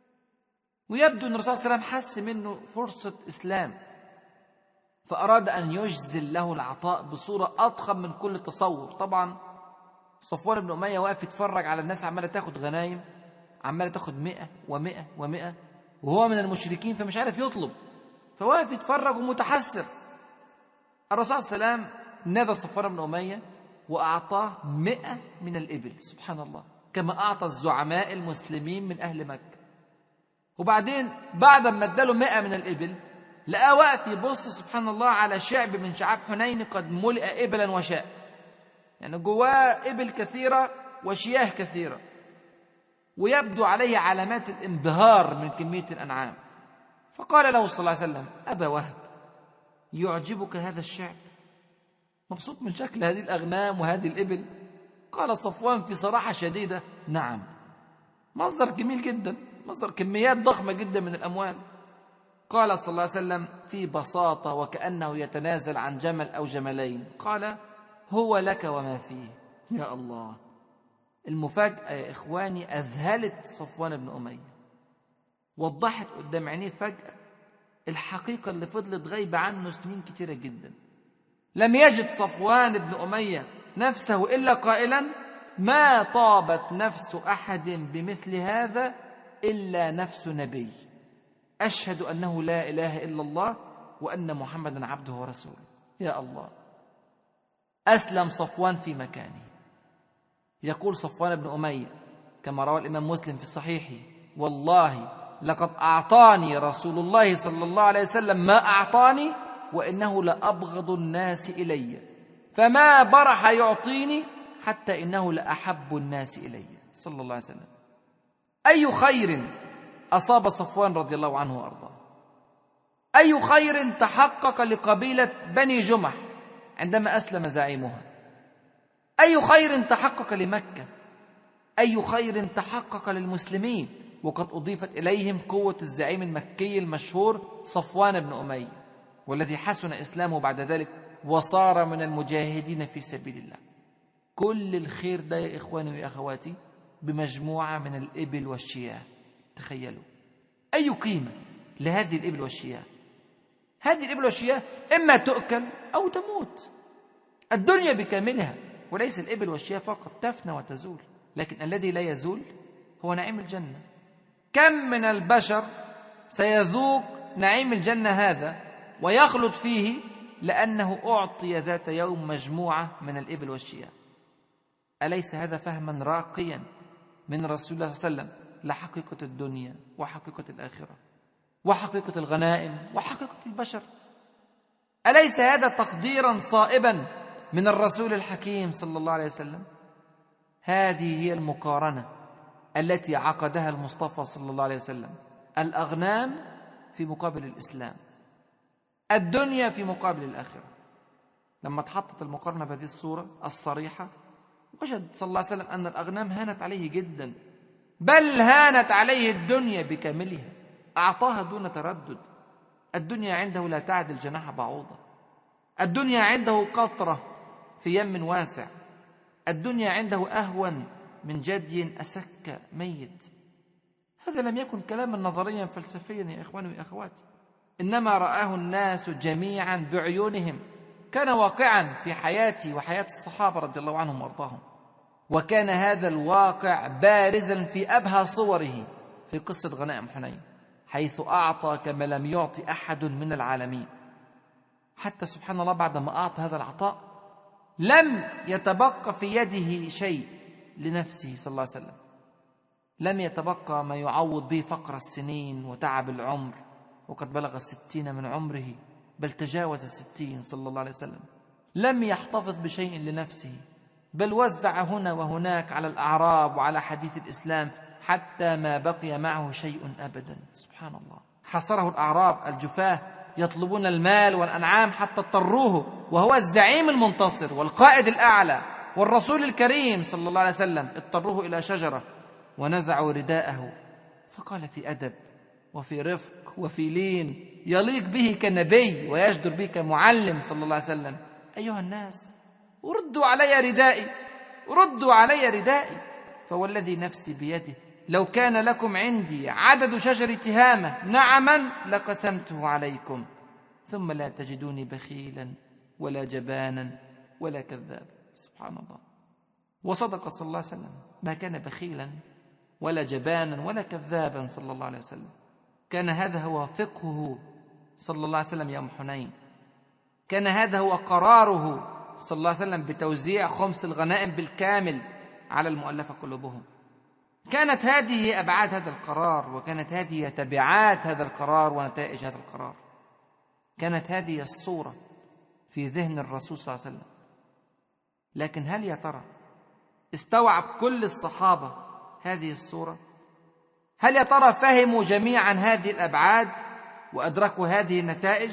ويبدو أن الرسول صلى الله عليه وسلم حس منه فرصة إسلام، فأراد أن يجزل له العطاء بصورة أضخم من كل تصور. طبعا صفوان بن أمية واقف يتفرج على الناس عمالة تاخد غنايم، عمالة تاخد 100 و100 و100، وهو من المشركين فمش عارف يطلب، فواقف يتفرج ومتحسر. الرسول صلى الله عليه وسلم نادى صفوان بن أمية وأعطاه 100 من الإبل، سبحان الله، كما أعطى الزعماء المسلمين من أهل مكة. وبعدين بعد ما اداله 100 من الإبل لقاه واقف يبص سبحان الله على شعب من شعاب حنين قد ملئ إبلا وشاء، يعني جواه إبل كثيرة وشياه كثيرة، ويبدو عليه علامات الانبهار من كمية الأنعام. فقال له صلى الله عليه وسلم: أبا وهب، يعجبك هذا الشعب؟ مبسوط من شكل هذه الأغنام وهذه الإبل؟ قال صفوان في صراحة شديدة: نعم، منظر جميل جدا، منظر كميات ضخمة جدا من الأموال. قال صلى الله عليه وسلم في بساطة وكأنه يتنازل عن جمل أو جملين، قال: هو لك وما فيه. يا الله، المفاجأة يا إخواني أذهلت صفوان بن أمية، وضحت قدام عينيه فجأة الحقيقة اللي فضلت غايبة عنه سنين كتيرة جدا. لم يجد صفوان بن أمية نفسه إلا قائلا: ما طابت نفس أحد بمثل هذا إلا نفس نبي، أشهد أنه لا إله إلا الله وأن محمدا عبده ورسوله. يا الله، أسلم صفوان في مكانه. يقول صفوان بن أمية كما روى الإمام مسلم في صحيحه: والله لقد أعطاني رسول الله صلى الله عليه وسلم ما أعطاني، وإنه لأبغض الناس إلي، فما برح يعطيني حتى إنه لأحب الناس إلي، صلى الله عليه وسلم. أي خير أصاب صفوان رضي الله عنه وأرضاه؟ أي خير تحقق لقبيلة بني جمح عندما أسلم زعيمها؟ أي خير تحقق لمكة؟ أي خير تحقق للمسلمين وقد أضيفت إليهم قوة الزعيم المكي المشهور صفوان بن أمية، والذي حسن إسلامه بعد ذلك وصار من المجاهدين في سبيل الله. كل الخير ده يا إخواني وأخواتي بمجموعة من الإبل والشياه. تخيلوا أي قيمة لهذه الإبل والشياه. هذه الإبل والشياه إما تؤكل أو تموت. الدنيا بكاملها، وليس الإبل والشياه فقط، تفنى وتزول، لكن الذي لا يزول هو نعيم الجنة. كم من البشر سيذوق نعيم الجنة هذا ويخلد فيه لأنه أعطي ذات يوم مجموعة من الإبل والشياه. أليس هذا فهما راقيا من رسول الله صلى الله عليه وسلم لحقيقة الدنيا وحقيقة الآخرة وحقيقة الغنائم وحقيقة البشر؟ أليس هذا تقديرا صائبا من الرسول الحكيم صلى الله عليه وسلم؟ هذه هي المقارنة التي عقدها المصطفى صلى الله عليه وسلم: الأغنام في مقابل الإسلام، الدنيا في مقابل الآخرة. لما اتحطت المقارنة بهذه الصورة الصريحة، وجد صلى الله عليه وسلم أن الأغنام هانت عليه جدا، بل هانت عليه الدنيا بكاملها، أعطاها دون تردد. الدنيا عنده لا تعدل جناح بعوضة، الدنيا عنده قطرة في يم واسع، الدنيا عنده أهون من جدي أسك ميت. هذا لم يكن كلاما نظريا فلسفيا يا إخواني وأخواتي، إنما رآه الناس جميعا بعيونهم، كان واقعا في حياتي وحياة الصحابة رضي الله عنهم وارضاهم. وكان هذا الواقع بارزا في أبهى صوره في قصة غنائم حنين، حيث أعطى كما لم يعطي أحد من العالمين. حتى سبحان الله بعد ما أعطى هذا العطاء لم يتبقى في يده شيء لنفسه صلى الله عليه وسلم، لم يتبقى ما يعوض به فقر السنين وتعب العمر، وقد بلغ 60 من عمره، بل تجاوز 60 صلى الله عليه وسلم. لم يحتفظ بشيء لنفسه، بل وزع هنا وهناك على الأعراب وعلى حديث الإسلام حتى ما بقي معه شيء أبدا. سبحان الله، حصره الأعراب الجفاه يطلبون المال والأنعام حتى اضطروه، وهو الزعيم المنتصر والقائد الأعلى والرسول الكريم صلى الله عليه وسلم، اضطروه إلى شجرة ونزعوا رداءه، فقال في أدب وفي رفق وفي لين يليق به كنبي ويجدر به كمعلم صلى الله عليه وسلم: أيها الناس، ردوا علي ردائي، ردوا علي ردائي، فوالذي نفسي بيده لو كان لكم عندي عدد شجر تهامة نعما لقسمته عليكم، ثم لا تجدوني بخيلا ولا جبانا ولا كذابا. سبحان الله. وصدق صلى الله عليه وسلم، ما كان بخيلا ولا جبانا ولا كذابا صلى الله عليه وسلم. كان هذا هو فقهه صلى الله عليه وسلم يوم حنين، كان هذا هو قراره صلى الله عليه وسلم بتوزيع خمس الغنائم بالكامل على المؤلفة قلوبهم. كانت هذه أبعاد هذا القرار، وكانت هذه تبعات هذا القرار ونتائج هذا القرار. كانت هذه الصورة في ذهن الرسول صلى الله عليه وسلم. لكن هل يا ترى استوعب كل الصحابة هذه الصورة؟ هل يا ترى فهموا جميعا هذه الأبعاد وأدركوا هذه النتائج؟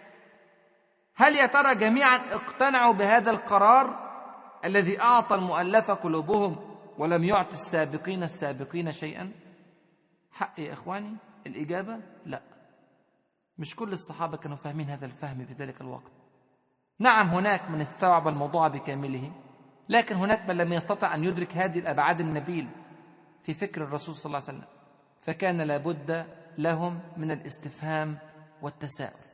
هل يا ترى جميعا اقتنعوا بهذا القرار الذي أعطى المؤلفة قلوبهم ولم يعط السابقين شيئا؟ حق يا إخواني الإجابة لا، مش كل الصحابة كانوا فاهمين هذا الفهم في ذلك الوقت. نعم هناك من استوعب الموضوع بكامله، لكن هناك من لم يستطع أن يدرك هذه الأبعاد النبيل في فكر الرسول صلى الله عليه وسلم، فكان لابد لهم من الاستفهام والتساؤل.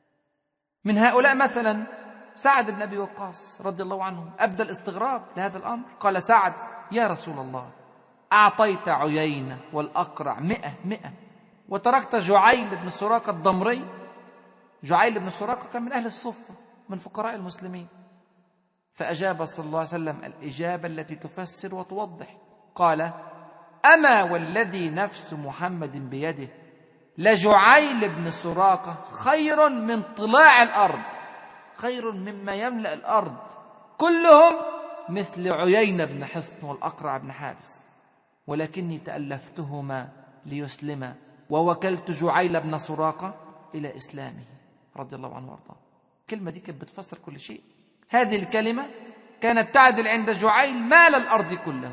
من هؤلاء مثلا سعد بن أبي وقاص رضي الله عنه أبدى الاستغراب لهذا الأمر. قال سعد: يا رسول الله، أعطيت عيينة والأقرع 100 وتركت جعيل بن سراقة الضمري. جعيل بن سراقة كان من أهل الصفة، من فقراء المسلمين. فأجاب صلى الله عليه وسلم الإجابة التي تفسر وتوضح. قال: أما والذي نفس محمد بيده لجعيل بن سراقة خير من طلاع الأرض، خير مما يملأ الأرض كلهم مثل عيينة بن حصن والأقرع بن حابس، ولكني تألفتهما ليسلما ووكلت جعيل بن سراقة إلى إسلامه رضي الله عنه وارضاه. الكلمة دي كانت بتفسر كل شيء. هذه الكلمة كانت تعدل عند جعيل مال الأرض كله.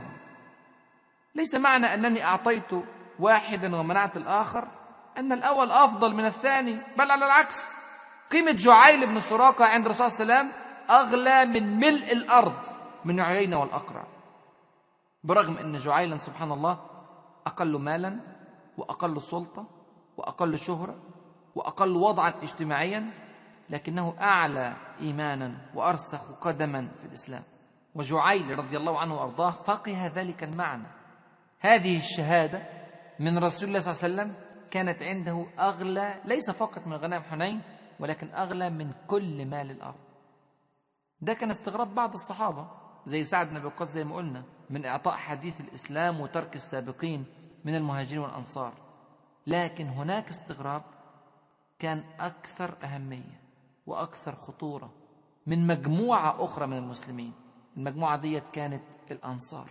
ليس معنى أنني أعطيت واحدا ومنعت الآخر أن الأول أفضل من الثاني، بل على العكس. قيمة جعيل بن سراقة عند الرسول صلى الله عليه وسلم أغلى من ملء الأرض من عيينة والأقرع، برغم أن جعيلا سبحان الله أقل مالا وأقل سلطة وأقل شهرة وأقل وضعا اجتماعيا، لكنه أعلى إيمانا وأرسخ قدما في الإسلام. وجعيل رضي الله عنه وأرضاه فقه ذلك المعنى. هذه الشهادة من رسول الله صلى الله عليه وسلم كانت عنده أغلى، ليس فقط من غنائم حنين، ولكن أغلى من كل مال الأرض. ده كان استغراب بعض الصحابة زي سعد بن أبي وقاص زي ما قلنا، من إعطاء حديث الإسلام وترك السابقين من المهاجرين والأنصار. لكن هناك استغراب كان أكثر أهمية وأكثر خطورة من مجموعة أخرى من المسلمين. المجموعة دي كانت الأنصار.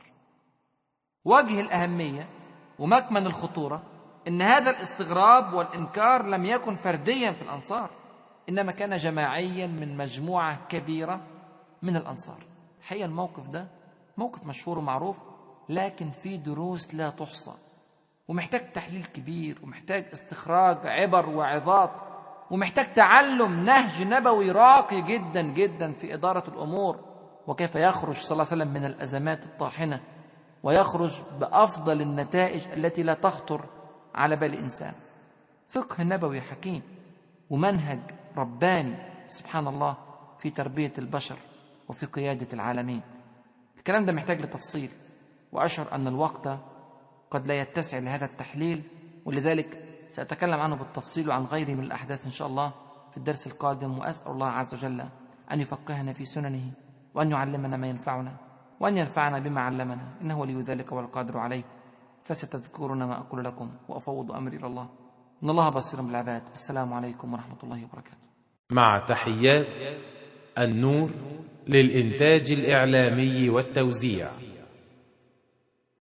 وجه الأهمية ومكمن الخطورة إن هذا الاستغراب والإنكار لم يكن فرديا في الأنصار، إنما كان جماعيا من مجموعة كبيرة من الأنصار. الحقيقة الموقف ده موقف مشهور ومعروف، لكن فيه دروس لا تحصى، ومحتاج تحليل كبير، ومحتاج استخراج عبر وعظات، ومحتاج تعلم نهج نبوي راقي جدا جدا في إدارة الأمور، وكيف يخرج صلى الله عليه وسلم من الأزمات الطاحنة ويخرج بأفضل النتائج التي لا تخطر على بال إنسان. فقه نبوي حكيم ومنهج رباني سبحان الله في تربية البشر وفي قيادة العالمين. الكلام ده محتاج لتفصيل، وأشعر أن الوقت قد لا يتسع لهذا التحليل، ولذلك سأتكلم عنه بالتفصيل وعن غيره من الأحداث إن شاء الله في الدرس القادم. وأسأل الله عز وجل أن يفقهنا في سننه، وأن يعلمنا ما ينفعنا، وأن ينفعنا بما علمنا، إنه ولي ذلك والقادر عليه. فستذكرون ما أقول لكم وأفوض أمري إلى الله، إن الله بصير بالعباد. السلام عليكم ورحمة الله وبركاته. مع تحيات النور للإنتاج الإعلامي والتوزيع.